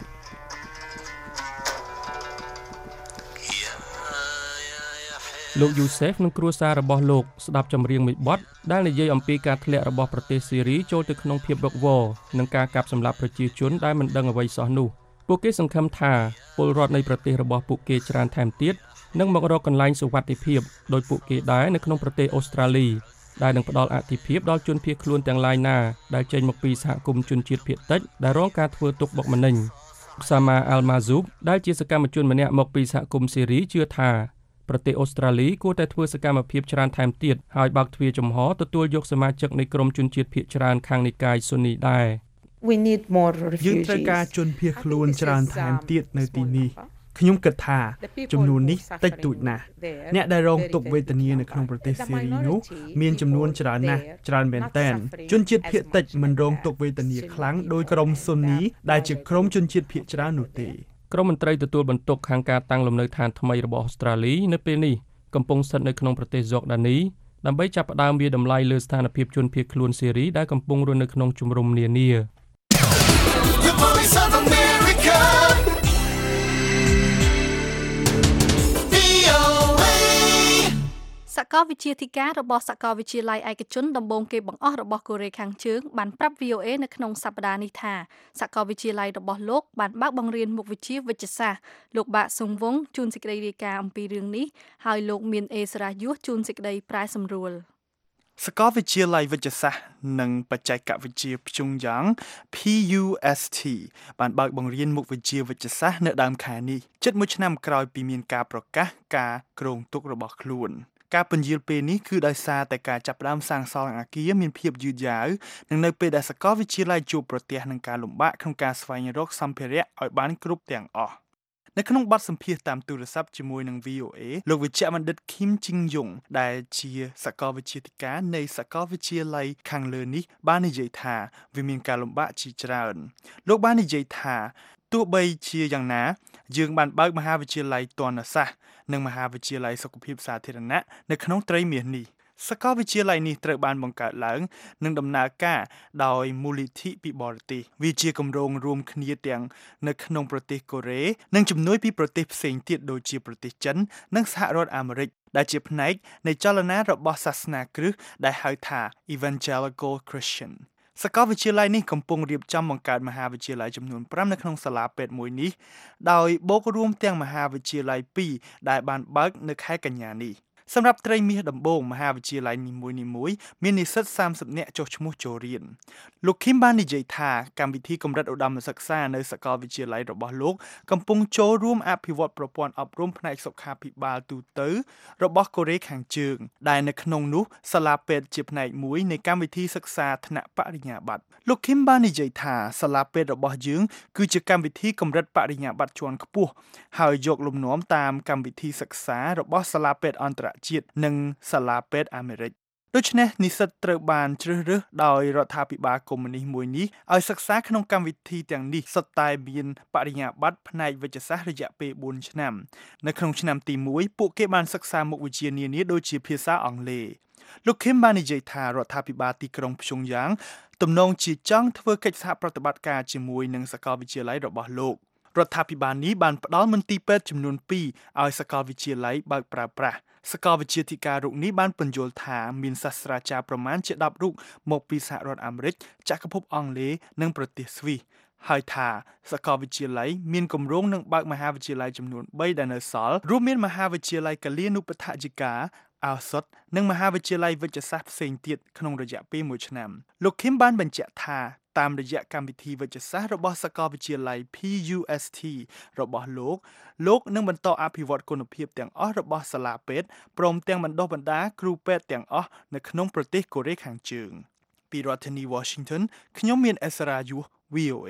លោកយូសេហ្វនិងគ្រួសាររបស់លោកស្ដាប់ចម្រៀងមួយបទដែលនិយាយអំពីការធ្លាក់របស់ប្រទេសសេរីចូលទៅក្នុងភាពវឹកវរនិងការកាប់សម្លាប់ប្រជាជនដែលមិនដឹងអ្វីសោះនោះពួកគេសង្ឃឹមថាពលរដ្ឋនៃប្រទេសរបស់ពួកគេច្រើនថែមទៀតនឹងមករកកន្លែងសុវត្ថិភាពដោយពួកគេដែរនៅក្នុងប្រទេសអូស្ត្រាលីដែលនឹងផ្ដល់អាទិភាពដល់ជនភៀសខ្លួនទាំងឡាយណាដែលចេញមកពីសហគមន៍ជនជាតិភាគតិចដែលរងការធ្វើទុកបុកម្នេញសាម៉ាអាល់ម៉ាស៊ូបដែលជាសកម្មជនម្នាក់មកពីសហគមន៍សេរីជឿថាប្រទេសអូស្ត្រាលីគួរតែធ្វើសកម្មភាពច្រើនថែមទៀតហើយបើកទ្វារចំហទទួលយកសមាជិកនៃក្រុមជនជាតិភាគច្រើនខាងនិកាយស៊ូនីដែរយើងត្រូវការជនភៀសខ្លួនច្រើនថែមទៀតនៅទីនេះខ្ញុំគិតថាចំនួននេះតិចតួចណាស់អ្នកដែលរងទុក្ខវេទនានៅក្នុងប្រទេសសេរីនោះមានចំនួនច្រើនណាស់ច្រើនមែនទែនជនជាតិភាគតិចមិនរងទុក្ខវេទនាខ្លាំងដោយក្រុមស៊ុននីដែលជាក្រុមជនជាតិភាគច្រើននោះទេក្រុមមន្ត្រីទទួលបន្ទុកខាងការតាំងលំនៅឋានថ្មីរបស់អូស្ត្រាលីនៅពេលនេះកំពុងស្ថិតនៅក្នុងប្រទេសហ្សូកដានីដើម្បីចាប់ផ្ដើមវាតម្លៃលើស្ថានភាពជនភៀសខ្លួនសេរីដែលកំពុងរស់នៅក្នុងជំរំនានាសាកលវិទ្យាធិការរបស់សាកលវិទ្យាល័យឯកជនដំបូងគេបង្អស់របស់កូរ៉េខាងជើងបានប្រាប់ VOA នៅក្នុងសប្តាហ៍នេះថាសាកលវិទ្យាល័យរបស់លោកបានបើកបង្រៀនមុខវិជ្ជាវិទ្យាសាស្ត្រលោកបាក់ស៊ុងវងជួនសេចក្តីរាយការណ៍អំពីរឿងនេះហើយលោកមានអេសរ៉ាយុះជួនសេចក្តីប្រែសម្រួលសាកលវិទ្យាល័យវិទ្យាសាស្ត្រនិងបច្ចេកវិទ្យាព្យុងយ៉ាង PUST បានបើកបង្រៀនមុខវិជ្ជាវិទ្យាសាស្ត្រនៅដើមខែនេះជិត1ឆ្នាំក្រោយពីមានការប្រកាសការគ្រោងទុករបស់ខ្លួនការពន្យាលពេលនេះគឺដោយសារតែការចាប់ផ្ដើមសាងសង់អគារមានភាពយឺតយ៉ាវនិងនៅពេលដែលសាកលវិទ្យាល័យជួបប្រទះនឹងការលំបាកក្នុងការស្វែងរកសម្ភារៈឲ្យបានគ្រប់ទាំងអស់នៅក្នុងបទសម្ភាសន៍តាមទូរស័ព្ទជាមួយនឹង VOA លោកវិជ្ជបណ្ឌិត Kim Jin Yong ដែលជាសាកលវិទ្យាធិការនៃសាកលវិទ្យាល័យខាងលើនេះបាននិយាយថាវាមានការលំបាកជាច្រើនលោកបាននិយាយថាទោះបីជាយ៉ាងណាយើងបានបើកមហាវិទ្យាល័យទណ្ឌសាស្ត្រនិងមហាវិទ្យាល័យសុខភាពសាធារណៈនៅក្នុងត្រីមាសនេះសាកលវិទ្យាល័យនេះត្រូវបានបង្កើតឡើងនិងដំណើរការដោយមូលនិធិពីបរទេសវាជាគម្រោងរួមគ្នាទាំងនៅក្នុងប្រទេសកូរ៉េនិងជំនួយពីប្រទេសផ្សេងទៀតដូចជាប្រទេសចិននិងសហរដ្ឋអាមេរិកដែលជាផ្នែកនៃចលនារបស់សាសនាគ្រិស្តដែលហៅថា Evangelical Christianសាកលវិទ្យាល័យនេះកំពុងរៀបចំបង្កើតមហាវិទ្យាល័យចំនួន5នៅក្នុងសាលាពេទ្យមួយនេះដោយបូករួមទាំងមហាវិទ្យាល័យ2ដែលបានបើកនៅខែកញ្ញានេះសម្រាប់ត្រីមាសដំបូងមហាវិទ្យាល័យនីមួយៗមាននិស្សិត30នាក់ចុះឈ្មោះចូលរៀនលោក Kim បាននិយាយថាកម្មវិធីកម្រិតឧត្តមសិក្សានៅសាកលវិទ្យាល័យរបស់លោកកំពុងចូលរួមអភិវឌ្ឍប្រព័ន្ធអប់រំផ្នែកសុខាភិបាលទូទៅរបស់កូរ៉េខាងជើងដែលនៅក្នុងនោះសាលាពេទ្យជាផ្នែកមួយនៃកម្មវិធីសិក្សាថ្នាក់បរិញ្ញាបត្រលោក Kim បាននិយាយថាសាលាពេទ្យរបស់យើងគឺជាកម្មវិធីកម្រិតបរិញ្ញាបត្រជាន់ខ្ពស់ហើយយកលំនាំតាមកម្មវិធីសិក្សារបស់សាលាពេទ្យអន្តរជាតិនិងសាលាពេទ្យអាមេរិកដូច្នេះនិស្សិតត្រូវបានជ្រើសរើសដោយរដ្ឋាភិបាលកុម្មុយនីសមួយនេះឲ្យសិក្សាក្នុងកម្មវិធីទាំងនេះសុទ្ធតែមានបរិញ្ញាបត្រផ្នែកវិទ្យាសាស្ត្ររយៈពេល4ឆ្នាំនៅក្នុងឆ្នាំទី1ពួកគេបានសិក្សាមុខវិជ្ជានានាដូចជាភាសាអង់គ្លេសលោក Kim បាននិយាយថារដ្ឋាភិបាលទីក្រុងព្យុងយ៉ាងទំនងជាចង់ធ្វើកិច្ចសហប្រតិបត្តិការជាមួយនឹងសាកលវិទ្យាល័យរបស់លោករដ្ឋាភិបាលនេះបានផ្ដល់មន្ទីរពេទ្យចំនួន2ឲ្យសាកលវិទ្យាល័យបើកប្រើប្រាស់សាកលវិទ្យាធិការរូបនេះបានពន្យល់ថាមានសាស្ត្រាចារ្យប្រមាណជា10រូបមកពីសហរដ្ឋអាមេរិកចក្រភពអង់គ្លេសនិងប្រទេសស្វីសហើយថាសាកលវិទ្យាល័យមានគម្រោងនឹងបើកមហាវិទ្យាល័យចំនួន3ដែលនៅសល់រួមមានមហាវិទ្យាល័យកលានុបដ្ឋាយិកាឱសថនិងមហាវិទ្យាល័យវិទ្យាសាស្ត្រផ្សេងទៀតក្នុងរយៈពេល1ឆ្នាំលោក Kim បានបញ្ជាក់ថាតាមរយៈកម្មវិធីវិទ្យាសាស្ត្ររបស់សាកលវិទ្យាល័យ PUST របស់លោកនឹងបន្តអភិវឌ្ឍគុណភាពទាំងអស់របស់សាលាពេទ្យព្រមទាំងបណ្ដុះបណ្ដាលគ្រូពេទ្យទាំងអស់នៅក្នុងប្រទេសកូរ៉េខាងជើងពីរដ្ឋធានី Washington ខ្ញុំមានអេសារ៉ាយូ VOA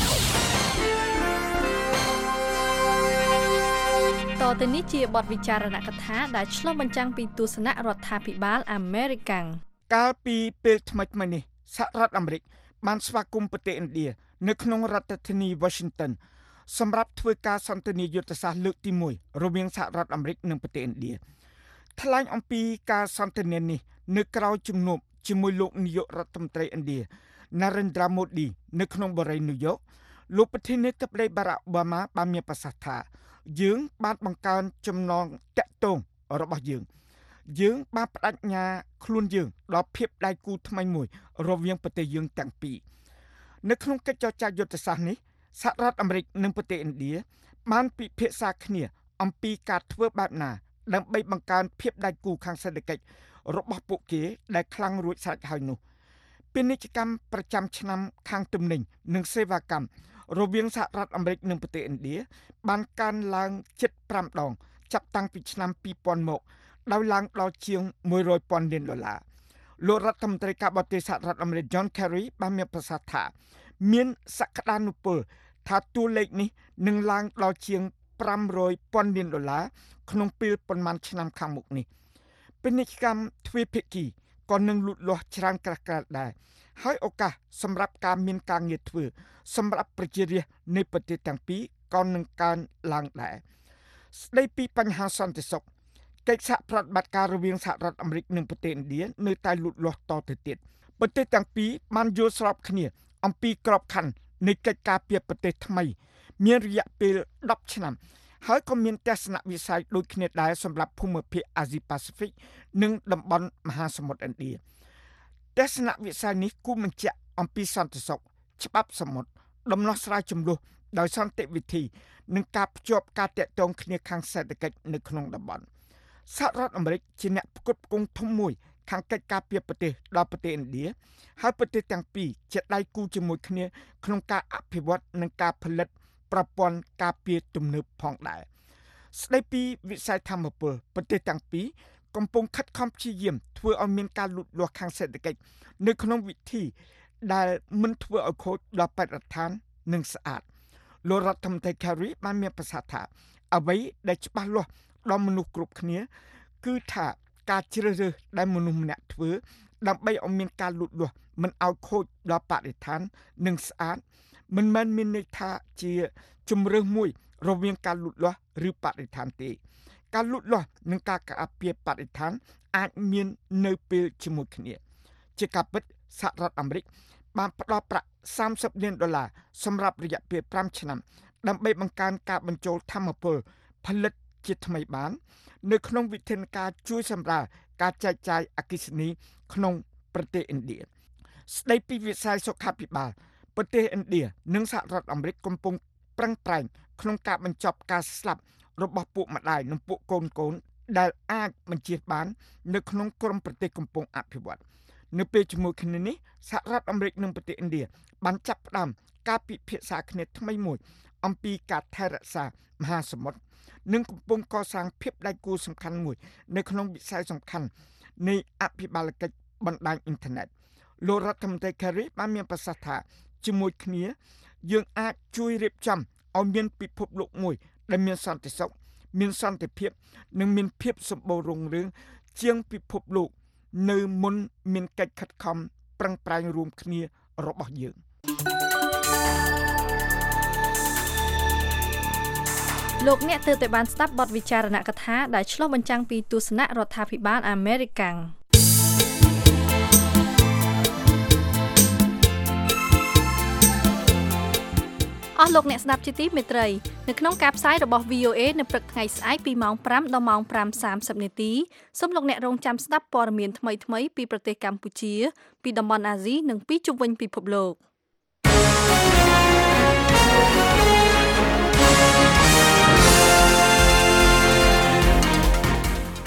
តទៅនេះជាបទវិចារណកថាដែលឆ្លុះបញ្ចាំងពីទស្សនៈរដ្ឋាភិបាលអាមេរិកកាលពីពេលថ្មីៗនេះសហរដ្ឋអាមេរិកបានស្វាគមន៍ប្រទេសឥណ្ឌានៅក្នុងរដ្ឋធានី Washington សម្រាប់ធ្វើការសន្ទនាយុទ្ធសាស្ត្រលើកទី1រវាងសហរដ្ឋអាមេរិកនិងប្រទេសឥណ្ឌាថ្លែងអំពីការសន្ទនានេះនៅក្រៅជំនួបជាមួយលោកនាយករដ្ឋមន្ត្រីឥណ្ឌា Narendra Modi នៅក្នុងបរិយា New York លោកប្រធានាធិបតី Barack Obama បានមានប្រសាសន៍ថាយើងបានបង្កើនចំណងតាក់ទងរបស់យើងបានបដិញ្ញាខ្លួនយើងដល់ភាពដៃគូថ្មីមួយរវាងប្រទេសយើងទាំងពីរនៅក្នុងកិច្ចចរចាយុទ្ធសាស្ត្រនេះសហរដ្ឋអាមេរិកនិងប្រទេសឥណ្ឌាបានពិភាក្សាគ្នាអំពីការធ្វើបែបណាដើម្បីបង្កើនភាពដៃគូខាងសេដ្ឋកិច្ចរបស់ពួកគេដែលខ្លាំងរួចស្រេចហើយនោះពាណិជ្ជកម្មប្រចាំឆ្នាំខាងទំនិញនិងសេវាកម្មរវាងសហរដ្ឋអាមេរិកនិងប្រទេសឥណ្ឌាបានកើនឡើងជិត5ដងចាប់តាំងពីឆ្នាំ2000មកដោយឡើងដល់ជាង$100,000 លានលោករដ្ឋមន្ត្រីការបរទេសសហរដ្ឋអាមេរិក John Kerry បានមានប្រសាសន៍ថាមានសក្តានុពលថាតួលេខនេះនឹងឡើងដល់ជាង$500,000 លានក្នុងពេលប៉ុន្មានឆ្នាំខាងមុខនេះពាណិជ្ជកម្មទ្វេភាគីក៏នឹងលូតលាស់ច្រើនក្រាស់ៗដែរហើយឱកាសសម្រាប់ការមានការងារធ្វើសម្រាប់ប្រជារាស្ត្រនៃប្រទេសទាំងពីរក៏នឹងកើនឡើងដែរស្ដីពីបញ្ហាសន្តិសុខកិច្ចសហប្រតិបត្តិការរវាងសហរដ្ឋអាមេរិកនិងប្រទេសឥណ្ឌានៅតែលូតលាស់តទៅទៀតប្រទេសទាំងពីរបានយល់ស្របគ្នាអំពីក្របខ័ណ្ឌនៃកិច្ចការពារប្រទេសថ្មីមានរយៈពេល10ឆ្នាំហើយក៏មានទស្សនវិស័យដូចគ្នាដែរសម្រាប់ភូមិភាគអាស៊ីប៉ាស៊ីហ្វិកនិងតំបន់មហាសមុទ្រឥណ្ឌាទស្សនវិស័យនេះគូបញ្ជាក់អំពីសន្តិសុខច្បាប់សមុទ្រដំណោះស្រាយជម្លោះដោយសន្តិវិធីនិងការភ្ជាប់ការតាក់ទងគ្នាខាងសេដ្ឋកិច្ចនៅក្នុងតំបន់សហរដ្ឋអាមេរិកជាអ្នកផ្គត់ផ្គង់ធំមួយខាងកិច្ចការពារប្រទេសដល់ប្រទេសឥណ្ឌាហើយប្រទេសទាំងពីរជាដៃគូជាមួយគ្នាក្នុងការអភិវឌ្ឍនិងការផលិតប្រព័ន្ធការពារទំនើបផងដែរស្ដីពីវិស័យធម្មពលប្រទេសទាំងពីរកំពុងខិតខំព្យាយាមធ្វើឲ្យមានការលូតលាស់ខាងសេដ្ឋកិច្ចនៅក្នុងវិធីដែលមិនធ្វើឲ្យខូចដល់បរិស្ថាននិងស្អាតលោករដ្ឋមន្ត្រី Kerry បានមានប្រសាសន៍ថាអ្វីដែលច្បាស់លាស់ដល់មនុស្សគ្រប់គ្នាគឺថាការជ្រើសរើសដែលមនុស្សម្នាក់ធ្វើដើម្បីឲ្យមានការលូតលាស់មិនឲ្យខូចដល់បរិស្ថាននិងស្អាតមិនមែនមានន័យថាជាជំរើសមួយរវាងការលូតលាស់ឬបរិស្ថានទេការលូតលាស់និងការការពារបរិស្ថានអាចមាននៅពេលជាមួយគ្នាជាការពិតសហរដ្ឋអាមេរិកបានផ្ដល់ប្រាក់$30 លានសម្រាប់រយៈពេល5ឆ្នាំដើម្បីបង្កើនការបញ្ចូលថាមពលផលិតជាថ្មីបាននៅក្នុងវិធានការជួយសម្រាលការចែកចាយអគ្គិសនីក្នុងប្រទេសឥណ្ឌាស្ដីពីវិស័យសុខាភិបាលប្រទេសឥណ្ឌានិងសហរដ្ឋអាមេរិកកំពុងប្រឹងប្រែងក្នុងការបញ្ចប់ការស្លាប់របស់ពួកម្ដាយនិងពួកកូនដែលអាចបញ្ជៀសបាននៅក្នុងក្រុមប្រទេសកំពុងអភិវឌ្ឍនៅពេលជាមួយគ្នានេះសហរដ្ឋអាមេរិកនិងប្រទេសឥណ្ឌាបានចាប់ផ្ដើមការពិភាក្សាគ្នាថ្មីមួយអំពីការថែរក្សាមហាសមុទ្រនិងកំពុងកសាងភាពដៃគូសំខាន់មួយនៅក្នុងវិស័យសំខាន់នៃអភិបាលកិច្ចបណ្ដាញអ៊ីនធឺណិតលោករដ្ឋមន្ត្រី Kerry បានមានប្រសាសន៍ថាជាមួយគ្នាយើងអាចជួយរៀបចំឲ្យមានពិភពលោកមួយដែលមានសន្តិសុខមានសន្តិភាពនិងមានភាពសម្បូររុងរឿងជាងពិភពលោកនៅមុនមានកិច្ចខិតខំប្រឹងប្រែងរួមគ្នារបស់យើងលោកអ្នកទើបតែបានស្ដាប់បទវិចារណកថាដែលឆ្លុះបញ្ចាំងពីទស្សនៈរដ្ឋាភិបាលអាមេរិកអស់លោកអ្នកស្ដាប់ជាទីមេត្រីនៅក្នុងការផ្សាយរបស់ VOA នៅព្រឹកថ្ងៃស្អែកពីម៉ោង 5 ដល់ម៉ោង 5:30 នាទីសូមលោកអ្នករងចាំស្ដាប់ព័ត៌មានថ្មីៗពីប្រទេសកម្ពុជាពីតំបន់អាស៊ីនិងពីជុំវិញពិភពលោក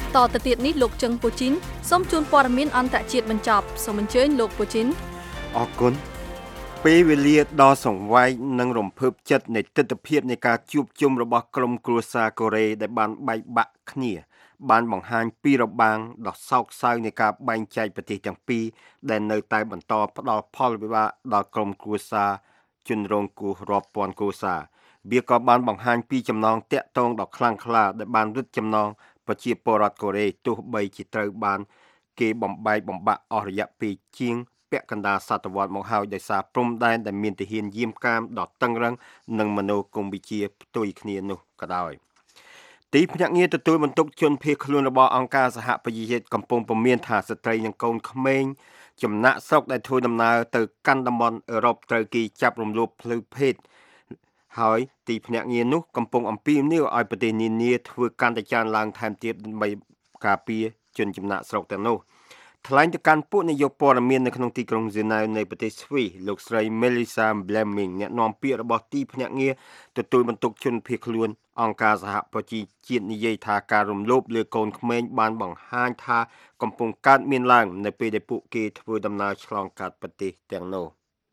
តទៅទៀតនេះលោកជឹងពូជីនសូមជូនព័ត៌មានអន្តរជាតិបញ្ចប់សូមអញ្ជើញលោកពូជីនអរគុណពេលវេលាដ៏សង្វេគនិងរំភើបចិត្តនៃទស្សនវិជ្ជានៃការជួបជុំរបស់ក្រុមគ្រួសារកូរ៉េដែលបានបែកបាក់គ្នាបានបង្ហាញពីរបាំងដ៏សោកសៅនៃការបែងចែកប្រទេសទាំងពីរដែលនៅតែបន្តផ្ដល់ផលវិបាកដល់ក្រុមគ្រួសារជនរងគ្រោះរាប់ពាន់គ្រួសារវាក៏បានបង្ហាញពីចំណងតាក់ទងដ៏ខ្លាំងក្លាដែលបានរឹតចំណងប្រជាពលរដ្ឋកូរ៉េទោះបីជាត្រូវបានគេបំបែកបំបាក់អស់រយៈពេលជាងពាក់កណ្ដាលសតវត្សមកហើយដោយសារព្រំដែនដែលមានទាហានយាមកាមដ៏តឹងរ៉ឹងនិងមនោគមវិជ្ជាផ្ទុយគ្នានោះក៏ដោយទីភ្នាក់ងារទទួលបន្ទុកជនភៀសខ្លួនរបស់អង្គការសហប្រជាជាតិកំពុងពមៀនថាស្ត្រីនិងកូនក្មេងចំណាក់ស្រុកដែលធ្វើដំណើរទៅកាន់តំបន់អឺរ៉ុបត្រូវគេចាប់រំលោភផ្លូវភេទហើយទីភ្នាក់ងារនោះកំពុងអំពាវនាវឲ្យប្រទេសនានាធ្វើកាន់តែច្រើនឡើងថែមទៀតដើម្បីការពារជនចំណាក់ស្រុកទាំងនោះថ្លែងទៅកាន់ពួកនាយកព័ត៌មាននៅក្នុងទីក្រុងហ្សឺណែវនៃប្រទេសស្វីសលោកស្រី Melissa Blaming អ្នកនាំពាក្យរបស់ទីភ្នាក់ងារទទួលបន្ទុកជនភៀសខ្លួនអង្គការសហប្រជាជាតិនិយាយថាការរំលោភលើកូនក្មេងបានបង្ហាញថាកំពុងកើតមានឡើងនៅពេលដែលពួកគេធ្វើដំណើរឆ្លងកាត់ប្រទេសទាំងនោះ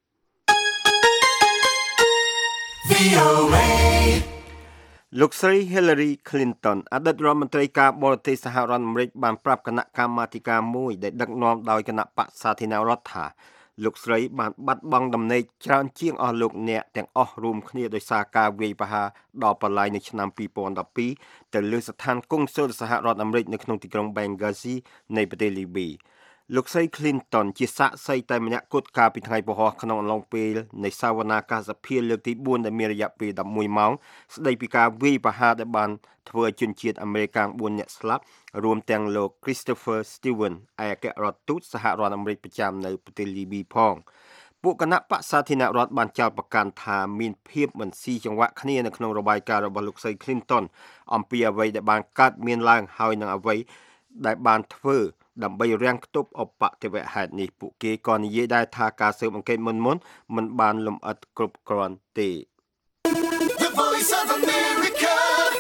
លោកស្រី Hillary Clinton អតីតរដ្ឋមន្ត្រីការបរទេសសហរដ្ឋអាមេរិកបានប្រាប់គណៈកម្មាធិការមួយដែលដឹកនាំដោយគណៈបក្សសាធារណរដ្ឋថាលោកស្រីបានបាត់បង់ដំណេកច្រើនជាងអស់លោកអ្នកទាំងអស់រួមគ្នាដោយសារការវាយប្រហារដល់បលាយនៅឆ្នាំ2012ទៅលើស្ថានគង់ស៊ុលសហរដ្ឋអាមេរិកនៅក្នុងទីក្រុង Benghazi នៃប្រទេសលីប៊ីលោកស្រី Clinton ជាសាក្សីតែម្នាក់គត់កាលពីថ្ងៃពហុក្នុងអំឡុងពេលនៃសវនាការសភាលើកទី4ដែលមានរយៈពេល11ម៉ោងស្ដីពីការវាយប្រហារដែលបានធ្វើឲ្យជនជាតិអាមេរិក4នាក់ស្លាប់រួមទាំងលោក Christopher Steven ឯកអគ្គរដ្ឋទូតសហរដ្ឋអាមេរិកប្រចាំនៅប្រទេសលីប៊ីផងពួកគណៈបក្សសាធារណរដ្ឋបានចោទប្រកាន់ថាមានភាពមិនស៊ីចង្វាក់គ្នានៅក្នុងរបាយការណ៍របស់លោកស្រី Clinton អំពីអ្វីដែលបានកើតមានឡើងហើយនឹងអ្វីដែលបានធ្វើដើម្បីរាំងខ្ទប់អបតិវហេតុនេះពួកគេក៏និយាយដែរថាការស៊ើបអង្កេតមុនមិនបានលម្អិតគ្រប់គ្រាន់ទេ The Voice of America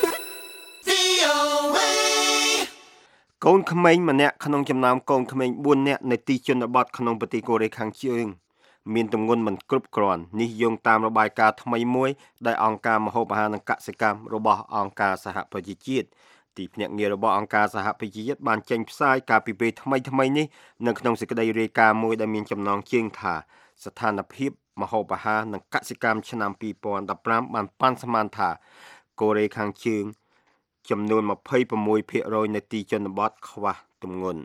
VOA កូនក្មេងម្នាក់ក្នុងចំណោមកូនក្មេង4នាក់នៅទីជនបទក្នុងប្រទេសកូរ៉េខាងជើងមានទម្ងន់មិនគ្រប់គ្រាន់នេះយោងតាមរបាយការណ៍ថ្មីមួយដែលអង្គការម្ហូបអាហារនិងកសិកម្មរបស់អង្គការសហប្រជាជាតិទីភ្នាក់ងាររបស់អង្គការសហប្រជាជាតិបានចេញផ្សាយកាលពីពេលថ្មីនេះនៅក្នុងសេចក្តីរាយការណ៍មួយដែលមានចំណងជើងថាស្ថានភាពម្ហូបអាហារនិងកសិកម្មឆ្នាំ2015បានប៉ាន់ស្មានថាកូរ៉េខាងជើងចំនួន 26% នៃទីជនបទខ្វះទម្ងន់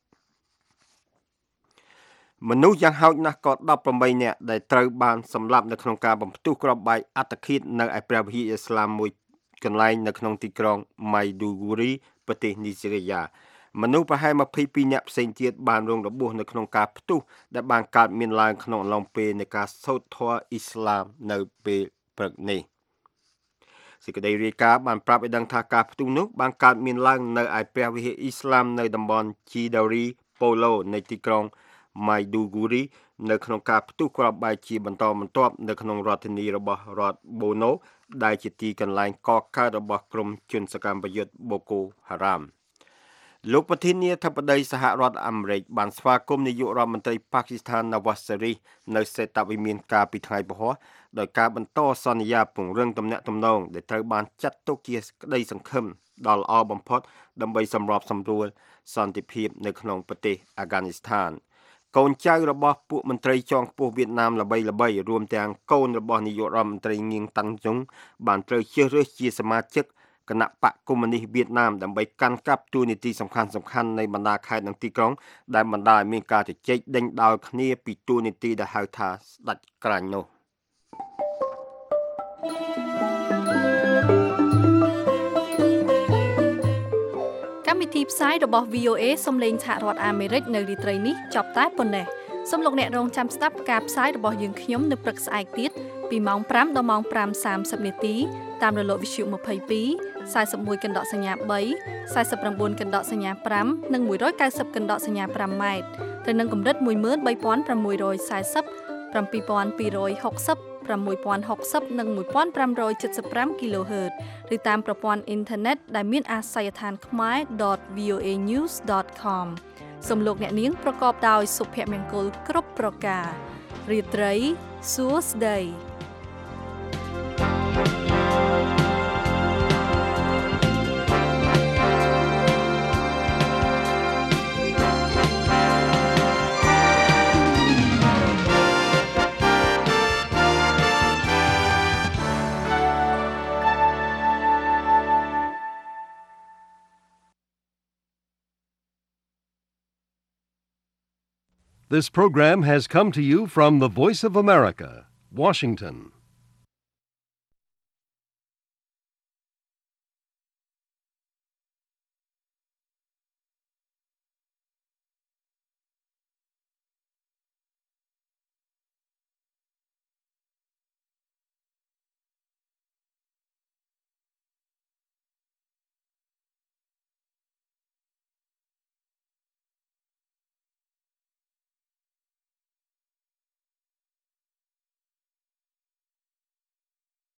មនុស្សយ៉ាងហោចណាស់ក៏18នាក់ដែលត្រូវបានសម្លាប់នៅក្នុងការបំផ្ទុះគ្រាប់បែកអត្តឃាតនៅឯព្រះវិហារអ៊ីស្លាមមួយកន្លែងនៅក្នុងទីក្រុង Maiduguri ប្រទេសនីហ្សេរីយ៉ាមនុស្សប្រហែល22នាក់ផ្សេងទៀតបានរងរបួសនៅក្នុងការផ្ទុះដែលបានកើតមានឡើងក្នុងអំឡុងពេលនៃការសូត្រធម៌អ៊ីស្លាមនៅពេលព្រឹកនេះសេចក្តីរាយការណ៍បានប្រាប់ឲ្យដឹងថាការផ្ទុះនោះបានកើតមានឡើងនៅឯព្រះវិហារអ៊ីស្លាមនៅតំបន់ Chidari Polo នៃទីក្រុង Maiduguri នៅក្នុងការផ្ទុះគ្រាប់បែកជាបន្តបន្ទាប់នៅក្នុងរដ្ឋធានីរបស់រដ្ឋ Bono ដែលជាទីកន្លែងកកើតរបស់ក្រុមជនសកម្មប្រយុទ្ធបូកូហារ៉ាមលោកប្រធានាធិបតីសហរដ្ឋអាមេរិកបានស្វាគមន៍នាយករដ្ឋមន្ត្រីប៉ាគីស្ថាន Nawaz Sharif នៅសេតវិមានកាលពីថ្ងៃពហុដោយការបន្តសន្យាពង្រឹងទំនាក់ទំនងដែលត្រូវបានចាត់ទុកជាក្តីសង្ឃឹមដ៏ល្អបំផុតដើម្បីសម្របសម្រួលសន្តិភាពនៅក្នុងប្រទេសអាហ្គានីស្ថានកូនចៅរបស់ពួកមន្ត្រីជាន់ខ្ពស់វៀតណាមល្បីៗរួមទាំងកូនរបស់នាយករដ្ឋមន្ត្រីងៀងតាន់ជុងបានត្រូវជ្រើសរើសជាសមាជិកគណៈបកកុម្មុយនីសវៀតណាមដើម្បីកាន់កាប់តួនាទីសំខាន់ៗនៃបណ្ដាខេត្តនិងទីក្រុងដែលបណ្ដាឲ្យមានការជជែកដេញដោលគ្នាពីតួនាទីដែលហៅថាស្ដេចក្រាញ់នោះកម្មវិធីផ្សាយរបស់ VOA សំឡេងសហរដ្ឋអាមេរិកនៅរាត្រីនេះចប់តែប៉ុណ្ណេះសូមលោកអ្នករងចាំស្ដាប់ការផ្សាយរបស់យើងខ្ញុំនៅព្រឹកស្អែកទៀតពីម៉ោង 5 ដល់ម៉ោង 5:30 នាទីតាមរលកវិទ្យុ22 41កណ្ដកសញ្ញា3 49កណ្ដកសញ្ញា5និង190កណ្ដកសញ្ញា5ម៉ែត្រទៅនឹងកម្រិត 13640 7260 6060 និង 1575 kHz ឬតាមប្រព័ន្ធអ៊ីនធឺណិតដែលមានអាសយដ្ឋាន khmer.voanews.com សំលោកអ្នកនាងប្រកបដោយសុភមង្គលគ្រប់ប្រការរាត្រីសួស្តី This program has come to you from the Voice of America, Washington.